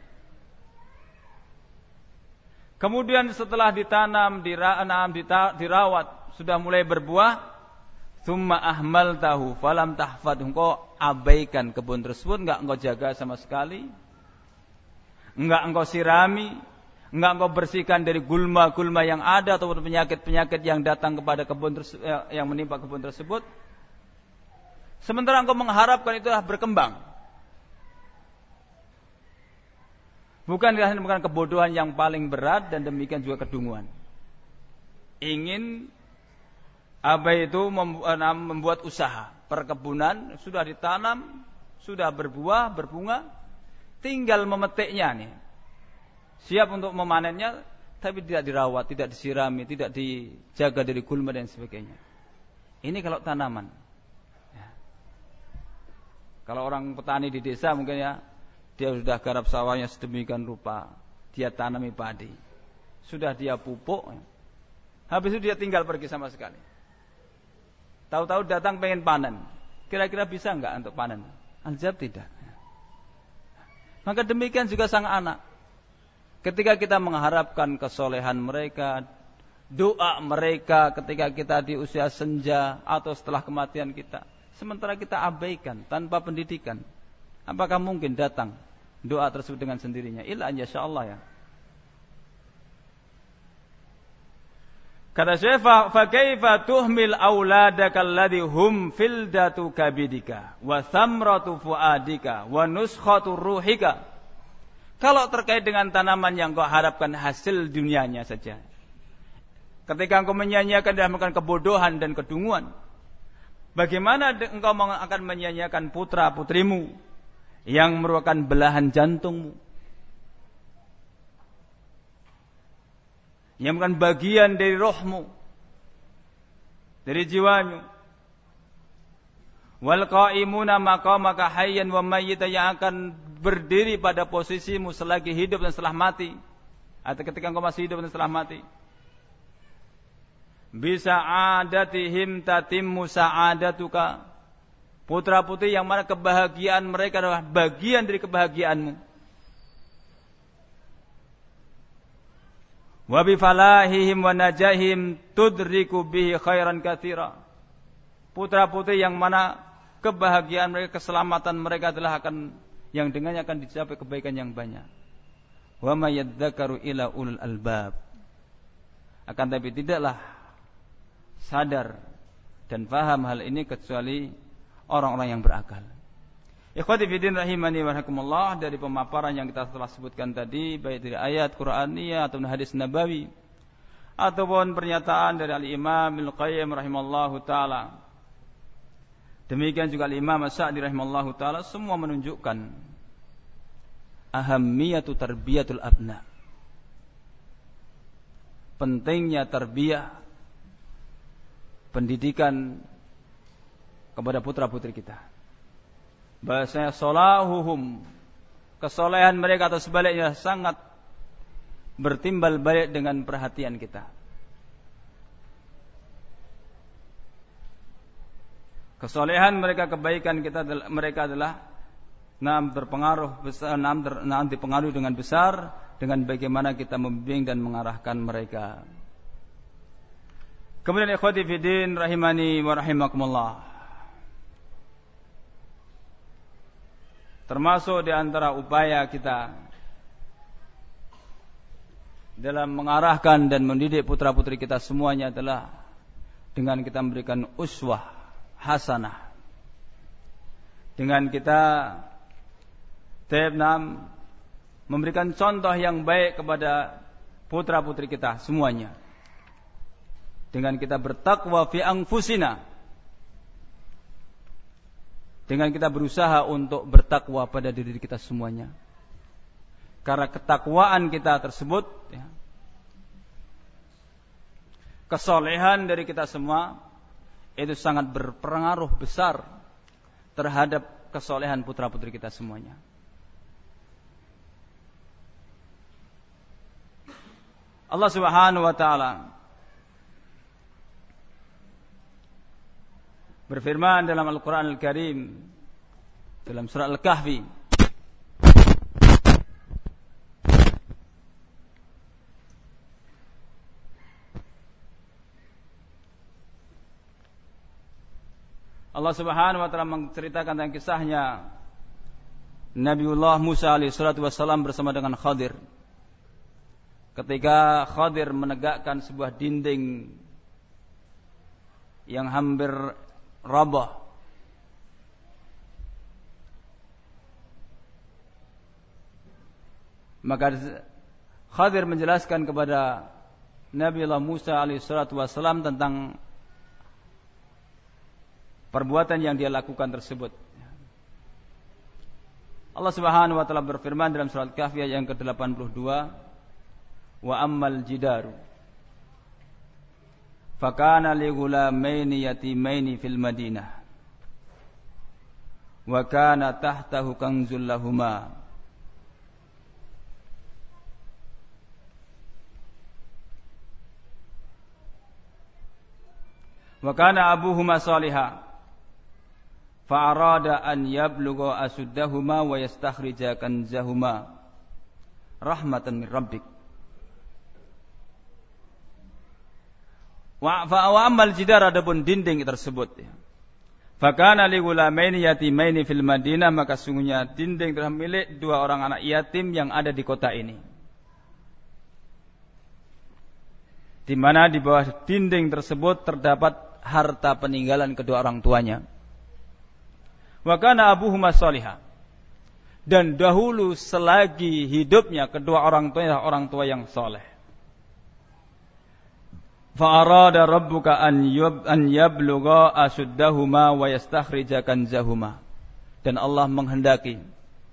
Kemudian setelah ditanam, diranam, dirawat, sudah mulai berbuah, tsumma ahmaltahu falam tahfadhu, engkau abaikan kebun tersebut, enggak engkau jaga sama sekali, enggak engkau sirami, enggak engkau bersihkan dari gulma-gulma yang ada atau penyakit-penyakit yang datang kepada kebun tersebut, yang menimpa kebun tersebut. Sementara engkau mengharapkan itu berkembang. Bukankah ini bukan kebodohan yang paling berat dan demikian juga kedunguan. Ingin apa itu membuat usaha perkebunan, sudah ditanam, sudah berbuah, berbunga, tinggal memetiknya nih. Siap untuk memanennya, tapi tidak dirawat, tidak disirami, tidak dijaga dari gulma dan sebagainya. Ini kalau tanaman. Ya. Kalau orang petani di desa mungkin ya, dia sudah garap sawahnya sedemikian rupa, dia tanami padi, sudah dia pupuk, ya. Habis itu dia tinggal pergi sama sekali. Tahu-tahu datang pengen panen, kira-kira bisa enggak untuk panen? Al-jawab tidak. Maka demikian juga sang anak. Ketika kita mengharapkan kesolehan mereka, doa mereka ketika kita di usia senja atau setelah kematian kita, sementara kita abaikan tanpa pendidikan, apakah mungkin datang doa tersebut dengan sendirinya? Illa an yasha Allah ya. Kata Syekh, fa kaifa tuhmil auladaka alladhi hum fildatu kabidika wa thamratu fuadika wa nuskhatu ruhika. Kalau terkait dengan tanaman yang kau harapkan hasil dunianya saja, ketika engkau menyanyiakan dan melakukan kebodohan dan kedunguan, bagaimana engkau akan menyanyiakan putra putrimu yang merupakan belahan jantungmu, yang bukan bagian dari rohmu, dari jiwamu. Wal qaimuna maqamaka hayyan wa mayyitan, yang akan berdiri pada posisimu selagi hidup dan setelah mati, atau ketika engkau masih hidup dan setelah mati. Bisa adatihim tatimmu sa'adatuka, putra putri yang mana kebahagiaan mereka adalah bagian dari kebahagiaanmu. Wa bi falahihim wa najahim tudriku bihi khairan katsira, putra putri yang mana kebahagiaan mereka, keselamatan mereka adalah akan yang dengannya akan dicapai kebaikan yang banyak. Wa may yadzakaru ila ulul albab, akan tapi tidaklah sadar dan paham hal ini kecuali orang-orang yang berakal. Ikhwati fiddin rahimani wa rahimakumullah, dari pemaparan yang kita telah sebutkan tadi, baik dari ayat Qur'aniyah atau hadis nabawi ataupun pernyataan dari Al-Imam Ibnu Qayyim rahimallahu taala, demikian juga Al-Imam As-Sa'di rahimallahu taala, semua menunjukkan ahammiyatu tarbiyatul abna, pentingnya tarbiyah, pendidikan kepada putra-putri kita. Bahasanya solahuhum, kesolehan mereka atau sebaliknya sangat bertimbal balik dengan perhatian kita. Kesolehan mereka, kebaikan kita, mereka adalah nam berpengaruh besar, nam, ter, nam dipengaruhi dengan besar dengan bagaimana kita membimbing dan mengarahkan mereka. Kemudian ikhwati fiddin rahimani wa rahimakumullah, termasuk di antara upaya kita dalam mengarahkan dan mendidik putra-putri kita semuanya adalah dengan kita memberikan uswah hasanah, dengan kita tebnam memberikan contoh yang baik kepada putra-putri kita semuanya, dengan kita bertakwa fi anfusina, dengan kita berusaha untuk bertakwa pada diri kita semuanya. Karena ketakwaan kita tersebut, ya, kesolehan dari kita semua itu sangat berpengaruh besar terhadap kesolehan putra-putri kita semuanya. Allah Subhanahu wa taala berfirman dalam Al-Qur'an Al-Karim dalam surah Al-Kahfi, Allah Subhanahu wa taala menceritakan tentang kisahnya Nabiullah Musa alaihi salatu wassalam bersama dengan Khadir. Ketika Khadir menegakkan sebuah dinding yang hampir roboh, maka Khadir menjelaskan kepada Nabiullah Musa alaihi salatu wassalam tentang perbuatan yang dia lakukan tersebut. Allah Subhanahu wa taala berfirman dalam surat Kahfi ayat yang ke delapan puluh dua, wa ammal jidaru fakana li ghulamaini yatimaini fil Madinah wa kana tahtahu kanzul lahumā wa kana abuhuma shalihan fa'arada an yablugha asuddahuma wa yastakhrija kanzahuma rahmatan min rabbik. Wa fa amal jidar, adapun dinding tersebut, fa kana li ghulamaini yatimaini fil Madinah, maka sungguhnya dinding telah milik dua orang anak yatim yang ada di kota ini, di mana di bawah dinding tersebut terdapat harta peninggalan kedua orang tuanya. Wa kana abuhuma shalihan, dan dahulu selagi hidupnya kedua orang tuanya orang tua yang saleh. Fa arada rabbuka an yub an yablugha ashuddahuma wa yastakhrija kanzahuma, dan Allah menghendaki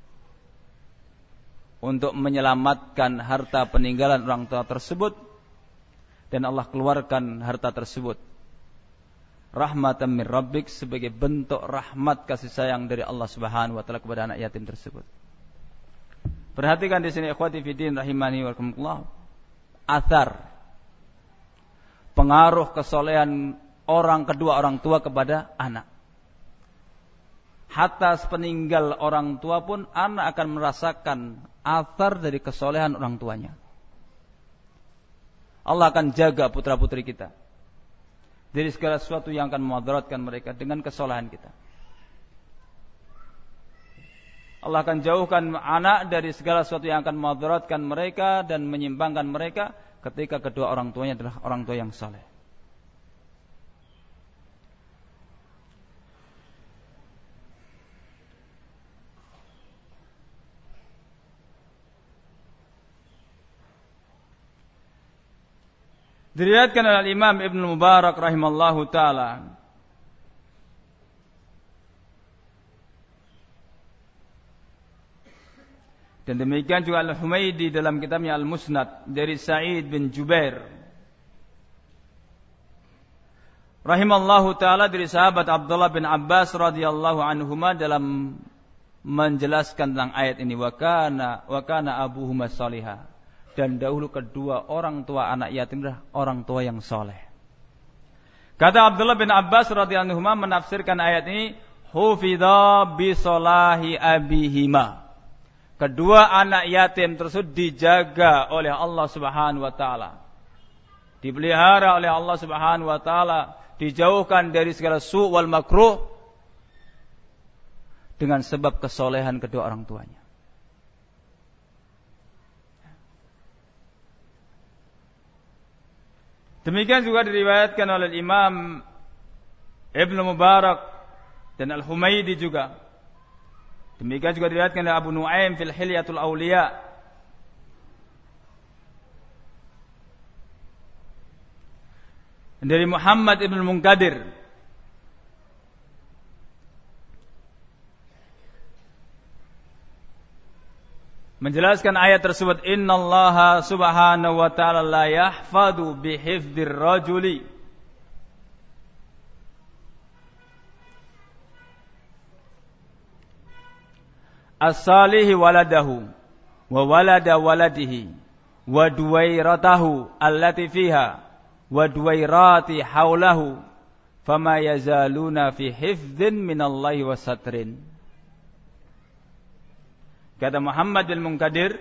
untuk menyelamatkan harta peninggalan orang tua tersebut, dan Allah keluarkan harta tersebut rahmatan min rabbik, sebagai bentuk rahmat kasih sayang dari Allah Subhanahu wa taala kepada anak yatim tersebut. Perhatikan di sini ikhwati fiddin rahimani wa rahimakumullah, athar pengaruh kesolehan orang kedua orang tua kepada anak. Hatta sepeninggal orang tua pun anak akan merasakan athar dari kesolehan orang tuanya. Allah akan jaga putra-putri kita dari segala sesuatu yang akan memudaratkan mereka dengan kesalahan kita. Allah akan jauhkan anak dari segala sesuatu yang akan memudaratkan mereka dan menyimpangkan mereka ketika kedua orang tuanya adalah orang tua yang saleh. Diriwayatkan oleh Imam Ibnu Mubarak rahimallahu taala, dan demikian juga Al-Humaidi dalam kitabnya Al-Musnad dari Sa'id bin Jubair rahimallahu taala dari sahabat Abdullah bin Abbas radhiyallahu anhuma dalam menjelaskan tentang ayat ini, wa kana wa kana abuhuma salihah, dan dahulu kedua orang tua anak yatim adalah orang tua yang soleh. Kata Abdullah bin Abbas radhiyallahu anhuma menafsirkan ayat ini, hufidha bi salahi abihima, kedua anak yatim tersebut dijaga oleh Allah Subhanahu wa taala, dipelihara oleh Allah Subhanahu wa taala, dijauhkan dari segala su' wal makruh dengan sebab kesolehan kedua orang tuanya. Demikian juga diriwayatkan oleh Imam Ibnu Mubarak dan Al-Humaidi juga. Demikian juga diriwayatkan oleh Abu Nuaim fil Hilyatul Auliya. Dari Muhammad Ibn Munkadir menjelaskan ayat tersebut, innallaha subhanahu wa ta'ala la yahfadu bihifdzir rajuli as-salihi waladahu wa walada waladihi wa duwairatahu allati fiha wa duwairati haulahu fama yazaluna fi hifdzin minallahi wa satrin. Kata Muhammad bin Munkadir,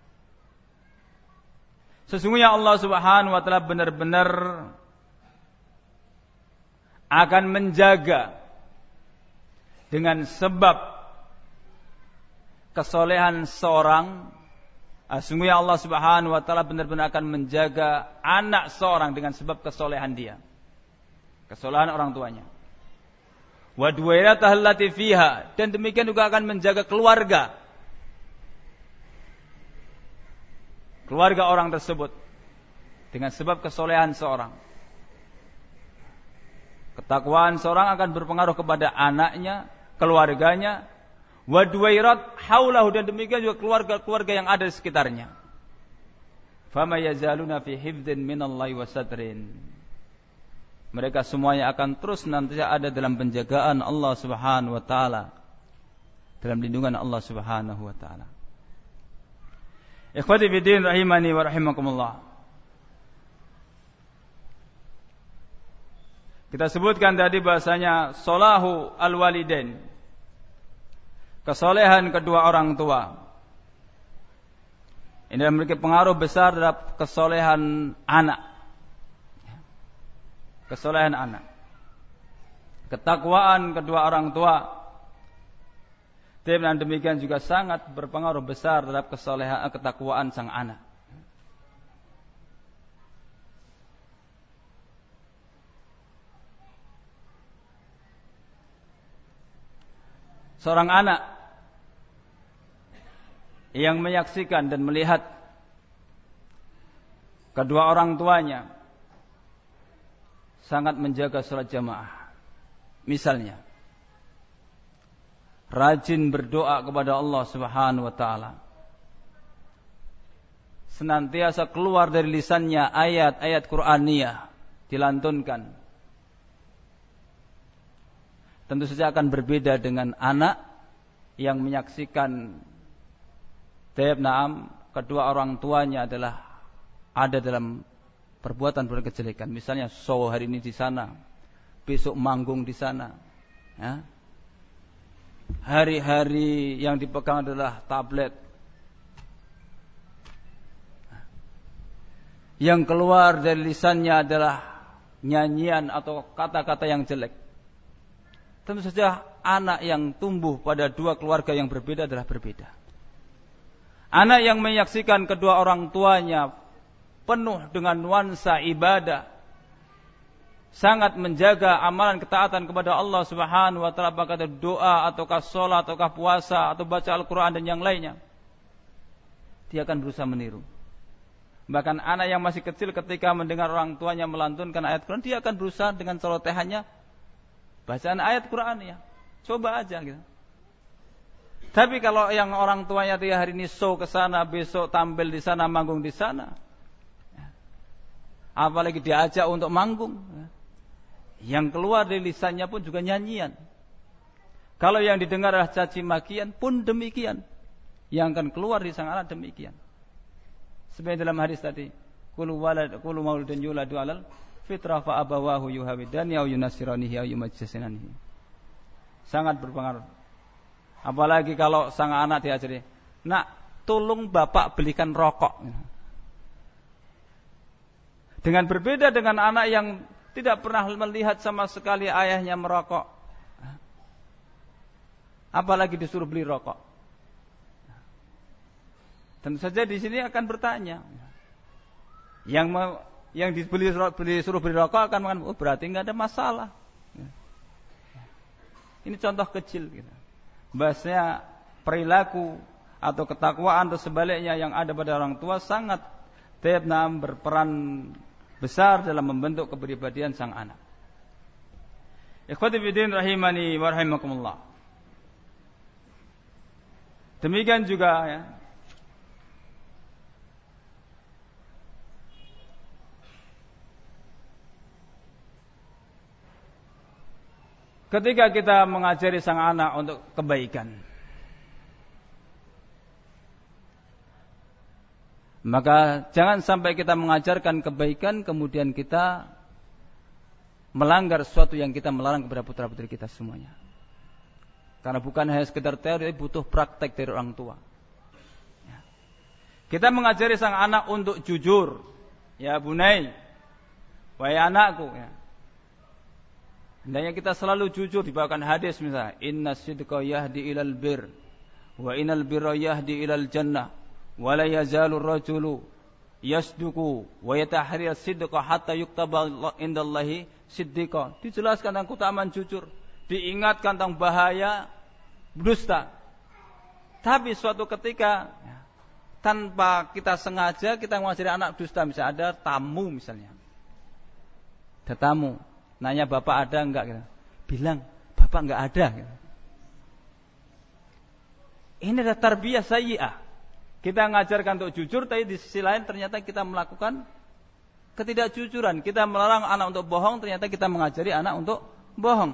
sesungguhnya Allah Subhanahu wa taala benar-benar akan menjaga dengan sebab kesolehan seorang. Sesungguhnya Allah Subhanahu wa taala benar-benar akan menjaga anak seorang dengan sebab kesolehan dia, kesolehan orang tuanya. Wa duwairatahu allati fiha, dan demikian juga akan menjaga keluarga. Keluarga orang tersebut dengan sebab kesolehan seorang. Ketakwaan seorang akan berpengaruh kepada anaknya, keluarganya, wa duwairat haulahu, dan demikian juga keluarga-keluarga yang ada di sekitarnya. Fama yazaluna fi hifdzin minallahi wa satrin. Mereka semuanya akan terus nanti ada dalam penjagaan Allah Subhanahu wa taala, dalam lindungan Allah Subhanahu wa taala. Ikhwati fiddin rahimani wa rahimakumullah. Kita sebutkan tadi bahasanya solahu al-walidain, kesolehan kedua orang tua, ini memiliki pengaruh besar terhadap kesolehan anak. Kesolehan anak, ketakwaan kedua orang tua, dan demikian juga sangat berpengaruh besar terhadap kesolehan, ketakwaan sang anak. Seorang anak yang menyaksikan dan melihat kedua orang tuanya sangat menjaga salat jamaah, misalnya rajin berdoa kepada Allah Subhanahu wa taala, senantiasa keluar dari lisannya ayat-ayat Qur'aniyah dilantunkan, tentu saja akan berbeda dengan anak yang menyaksikan taib na'am kedua orang tuanya adalah ada dalam perbuatan-perbuatan kejelekan, misalnya show hari ini di sana, besok manggung di sana, ya. Hari-hari yang dipegang adalah tablet, yang keluar dari lisannya adalah nyanyian atau kata-kata yang jelek. Tentu saja anak yang tumbuh pada dua keluarga yang berbeda adalah berbeda. Anak yang menyaksikan kedua orang tuanya penuh dengan nuansa ibadah, sangat menjaga amalan ketaatan kepada Allah Subhanahu wa taala, apakah doa ataukah salat ataukah puasa atau baca Al-Qur'an dan yang lainnya, dia akan berusaha meniru. Bahkan anak yang masih kecil ketika mendengar orang tuanya melantunkan ayat Quran, dia akan berusaha dengan celotehannya bacaan ayat Quran ya. Coba aja gitu. Tapi kalau yang orang tuanya dia hari ini show ke sana, besok tampil di sana, manggung di sana, apalagi diajak untuk manggung, yang keluar dari lisannya pun juga nyanyian. Kalau yang didengar adalah caci makian pun demikian, yang akan keluar di sang anak demikian. Seperti dalam hadis tadi, qul walad qul mauludun yuladu alal fitrah fa abawahu yuhawidani aw yunasiranihi aw yumajjisanihi. Sangat berpengaruh. Apalagi kalau sang anak diajari, "Nak, tolong bapak belikan rokok." Dengan berbeda dengan anak yang tidak pernah melihat sama sekali ayahnya merokok, apalagi disuruh beli rokok. Tentu saja di sini akan bertanya, yang me, yang dibeli disuruh beli rokok akan mengatakan, oh berarti nggak ada masalah. Ini contoh kecil, gitu. Bahasanya perilaku atau ketakwaan atau sebaliknya yang ada pada orang tua sangat tetap berperan besar dalam membentuk kepribadian sang anak. Ikhwati fiddin rahimani wa rahimakumullah. Demikian juga ya, ketika kita mengajari sang anak untuk kebaikan, maka jangan sampai kita mengajarkan kebaikan kemudian kita melanggar sesuatu yang kita melarang kepada putra-putri kita semuanya. Karena bukan hanya sekedar teori, butuh praktek dari orang tua. Kita mengajari sang anak untuk jujur. Ya bunai, wahai anakku, ya. Hendaknya kita selalu jujur. Dibawakan hadis misalnya, inna sidqa yahdi ilal bir wa innal birra yahdi ilal jannah wa la yazalu rajulu yasduku wa yatahri as-sidqa hatta yuktaba indallahi siddiqa. Dijelaskan tentang keutamaan jujur, diingatkan tentang bahaya dusta. Tapi suatu ketika tanpa kita sengaja kita mengajari anak dusta, misalnya ada tamu misalnya, ada tamu nanya bapak ada enggak gitu. Bilang bapak enggak ada gitu. Ini adalah tarbiyah sayyi'ah. Kita mengajarkan untuk jujur, tapi di sisi lain ternyata kita melakukan ketidakjujuran. Kita melarang anak untuk bohong, ternyata kita mengajari anak untuk bohong.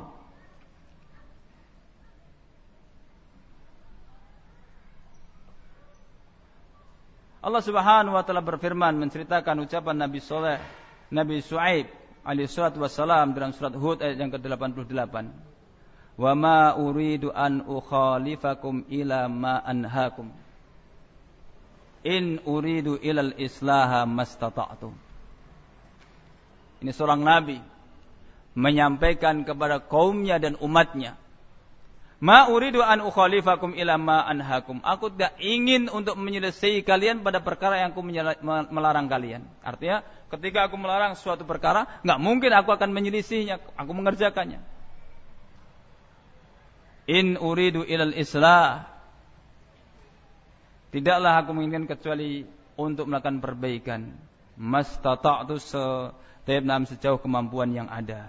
Allah Subhanahu wa taala berfirman menceritakan ucapan Nabi Saleh, Nabi Shu'aib alaihi salatu wassalam dalam surat Hud ayat yang ke delapan puluh delapan. Wa ma uridu an ukhalifakum ila ma anhaakum. In uridu ilal islaha mastata'tu. Ini seorang nabi menyampaikan kepada kaumnya dan umatnya, ma uridu an ukhalifakum ila ma anhaakum. Aku tidak ingin untuk menyelesaikan kalian pada perkara yang aku melarang kalian. Artinya ketika aku melarang suatu perkara, enggak mungkin aku akan menyelisihinya, aku mengerjakannya. In uridu ilal islah. Tidaklah aku menginginkan kecuali untuk melakukan perbaikan. Mastata'tu sejauh kemampuan yang ada.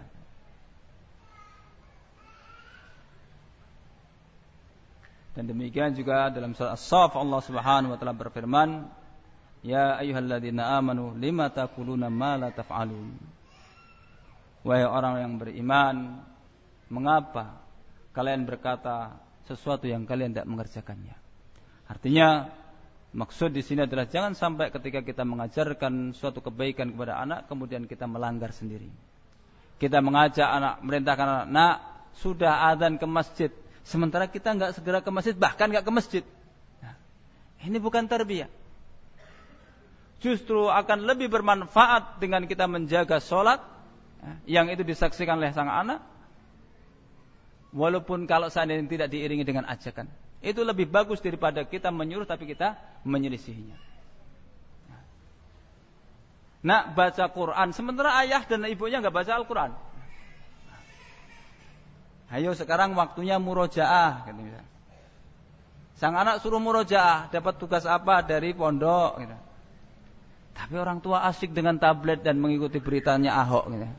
Dan demikian juga dalam surat As-Saff Allah Subhanahu wa taala berfirman, ya ayyuhalladzina amanu lima taquluna ma la taf'alun. Wahai orang yang beriman, mengapa kalian berkata sesuatu yang kalian tidak mengerjakannya? Artinya maksud di sini adalah jangan sampai ketika kita mengajarkan suatu kebaikan kepada anak kemudian kita melanggar sendiri. Kita mengajak anak, merintahkan anak, "Nak, sudah adzan ke masjid." Sementara kita enggak segera ke masjid, bahkan enggak ke masjid. Nah, ini bukan tarbiyah. Justru akan lebih bermanfaat dengan kita menjaga sholat yang itu disaksikan oleh sang anak, walaupun kalau seandainya tidak diiringi dengan ajakan. Itu lebih bagus daripada kita menyuruh tapi kita menyelisihinya. Nak, baca Quran, sementara ayah dan ibunya enggak baca Al-Quran. Ayo sekarang waktunya murojaah, gitu. Sang anak suruh murojaah, dapat tugas apa dari pondok, gitu. Tapi orang tua asyik dengan tablet dan mengikuti beritanya Ahok gitu.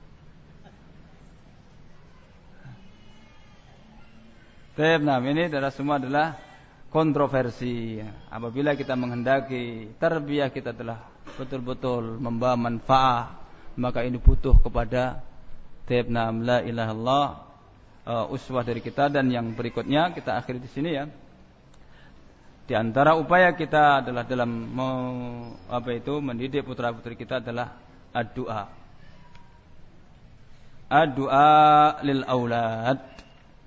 Nah, ini adalah semua adalah kontroversi. Apabila kita menghendaki tarbiyah kita telah betul-betul membawa manfaat, maka ini butuh kepada tabna la ilaha illallah uh, uswah dari kita. Dan yang berikutnya kita akhiri di sini ya. Di antara upaya kita adalah dalam mau, apa itu mendidik putra-putri kita adalah ad-du'a. Ad-du'a lil aulad.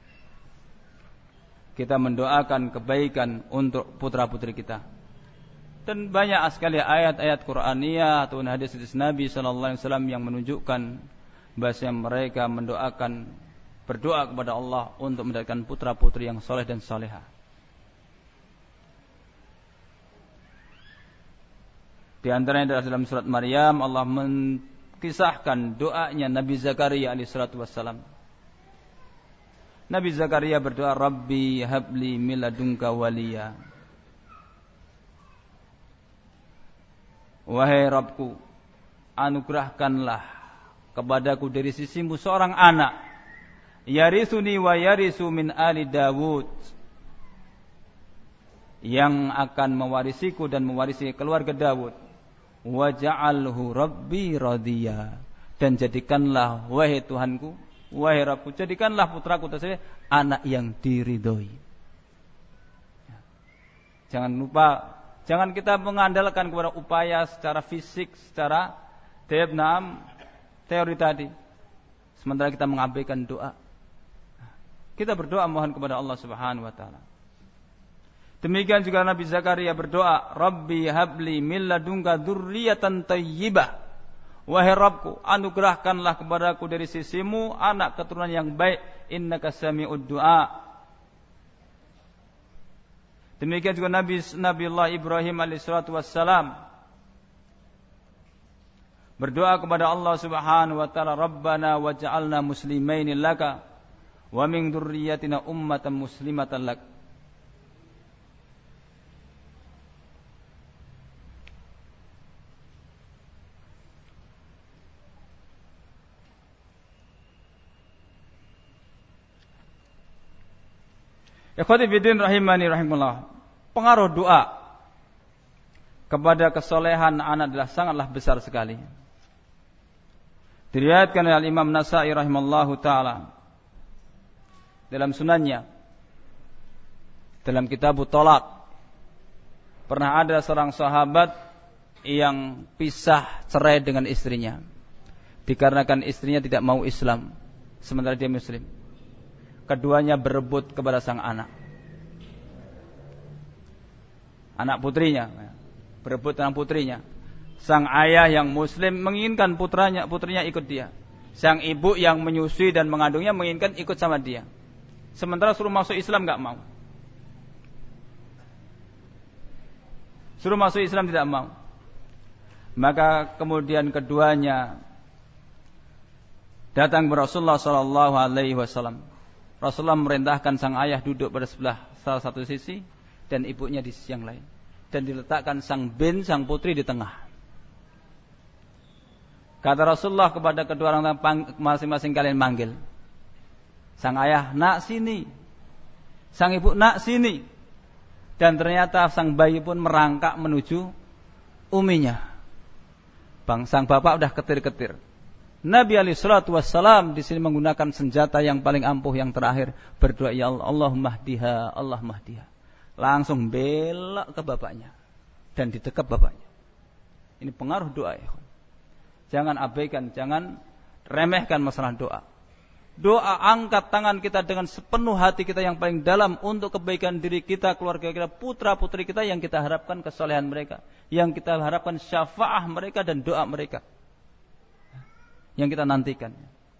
Kita mendoakan kebaikan untuk putra-putri kita. Dan banyak sekali ayat-ayat Qur'aniyah atau hadis-hadis Nabi sallallahu alaihi wasallam yang menunjukkan bahwa mereka mendoakan berdoa kepada Allah untuk mendapatkan putra-putri yang soleh dan soleha. Di antaranya adalah dalam surat Maryam Allah menkisahkan doanya Nabi Zakaria alaihi salatu wassalam. Nabi Zakaria berdoa, Rabbi habli min ladunka waliya. Wahai Rabbku, anugerahkanlah kepadaku dari sisimu seorang anak, yarisuni wa yarisu min ali Dawud, yang akan mewarisiku dan mewarisi keluarga Dawud. Waja'alhu Rabbi radhiya, dan jadikanlah wahai Tuhanku, wahai Rabbku, jadikanlah putraku tersebut anak yang diridhoi. Jangan lupa, jangan kita mengandalkan kepada upaya secara fisik, secara tebnam, teori tadi, sementara kita mengabaikan doa. Kita berdoa mohon kepada Allah Subhanahu wa taala. Demikian juga Nabi Zakaria berdoa, Rabbi habli min ladunka dzurriyyatan thayyibah. Wahai Rabbku, anugerahkanlah kepadaku dari sisimu anak keturunan yang baik. Innaka sami'ud du'a. Demikian juga Nabi Nabiullah Ibrahim alaihissalatu wassalam berdoa kepada Allah Subhanahu wa taala, Rabbana waj'alna muslimaini laka wa min dzurriyyatina ummatan muslimatan lak. Ikhwati fiddin rahimani rahimullah. Pengaruh doa kepada kesolehan anak adalah sangatlah besar sekali. Diriwayatkan oleh Imam Nasa'i rahimallahu taala dalam sunannya, dalam kitab Thalaq, pernah ada seorang sahabat yang pisah cerai dengan istrinya dikarenakan istrinya tidak mau Islam sementara dia Muslim. Keduanya berebut kepada sang anak. Anak putrinya berebut dengan putrinya. Sang ayah yang Muslim menginginkan putranya, putrinya ikut dia. Sang ibu yang menyusui dan mengandungnya menginginkan ikut sama dia. Sementara suruh masuk Islam enggak mau. Suruh masuk Islam tidak mau. Maka kemudian keduanya datang ke Rasulullah sallallahu alaihi wasallam. Rasulullah memerintahkan sang ayah duduk pada sebelah salah satu sisi dan ibunya di sisi yang lain, dan diletakkan sang bin, sang putri di tengah. Kata Rasulullah kepada kedua orang masing-masing, kalian manggil. Sang ayah, nak sini. Sang ibu, nak sini. Dan ternyata sang bayi pun merangkak menuju uminya. Bang, sang bapak udah ketir-ketir. Nabi alaihi salatu wassalam di sini menggunakan senjata yang paling ampuh yang terakhir, berdoa, ya Allah, Allahumma hdiha, Allahumma hdiha. Langsung belok ke bapaknya dan ditekap bapaknya. Ini pengaruh doa ya. Jangan abaikan, jangan remehkan masalah doa. Doa, angkat tangan kita dengan sepenuh hati kita yang paling dalam untuk kebaikan diri kita, keluarga kita, putra-putri kita yang kita harapkan kesolehan mereka, yang kita harapkan syafaah mereka dan doa mereka yang kita nantikan.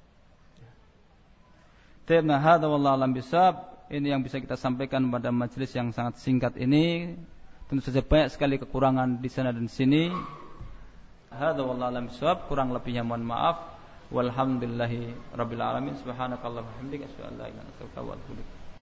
Ta'ala hadza wallahu alam bisawab. Ini yang bisa kita sampaikan pada majelis yang sangat singkat ini. Tentu saja banyak sekali kekurangan di sana dan sini. Hadza wallahu alam bisawab. Kurang lebihnya mohon maaf. Walhamdulillahi rabbil alamin. Subhanakallahumma wa bihamdika asyhadu an la ilaha illa anta astaghfiruka wa atubu ilaik.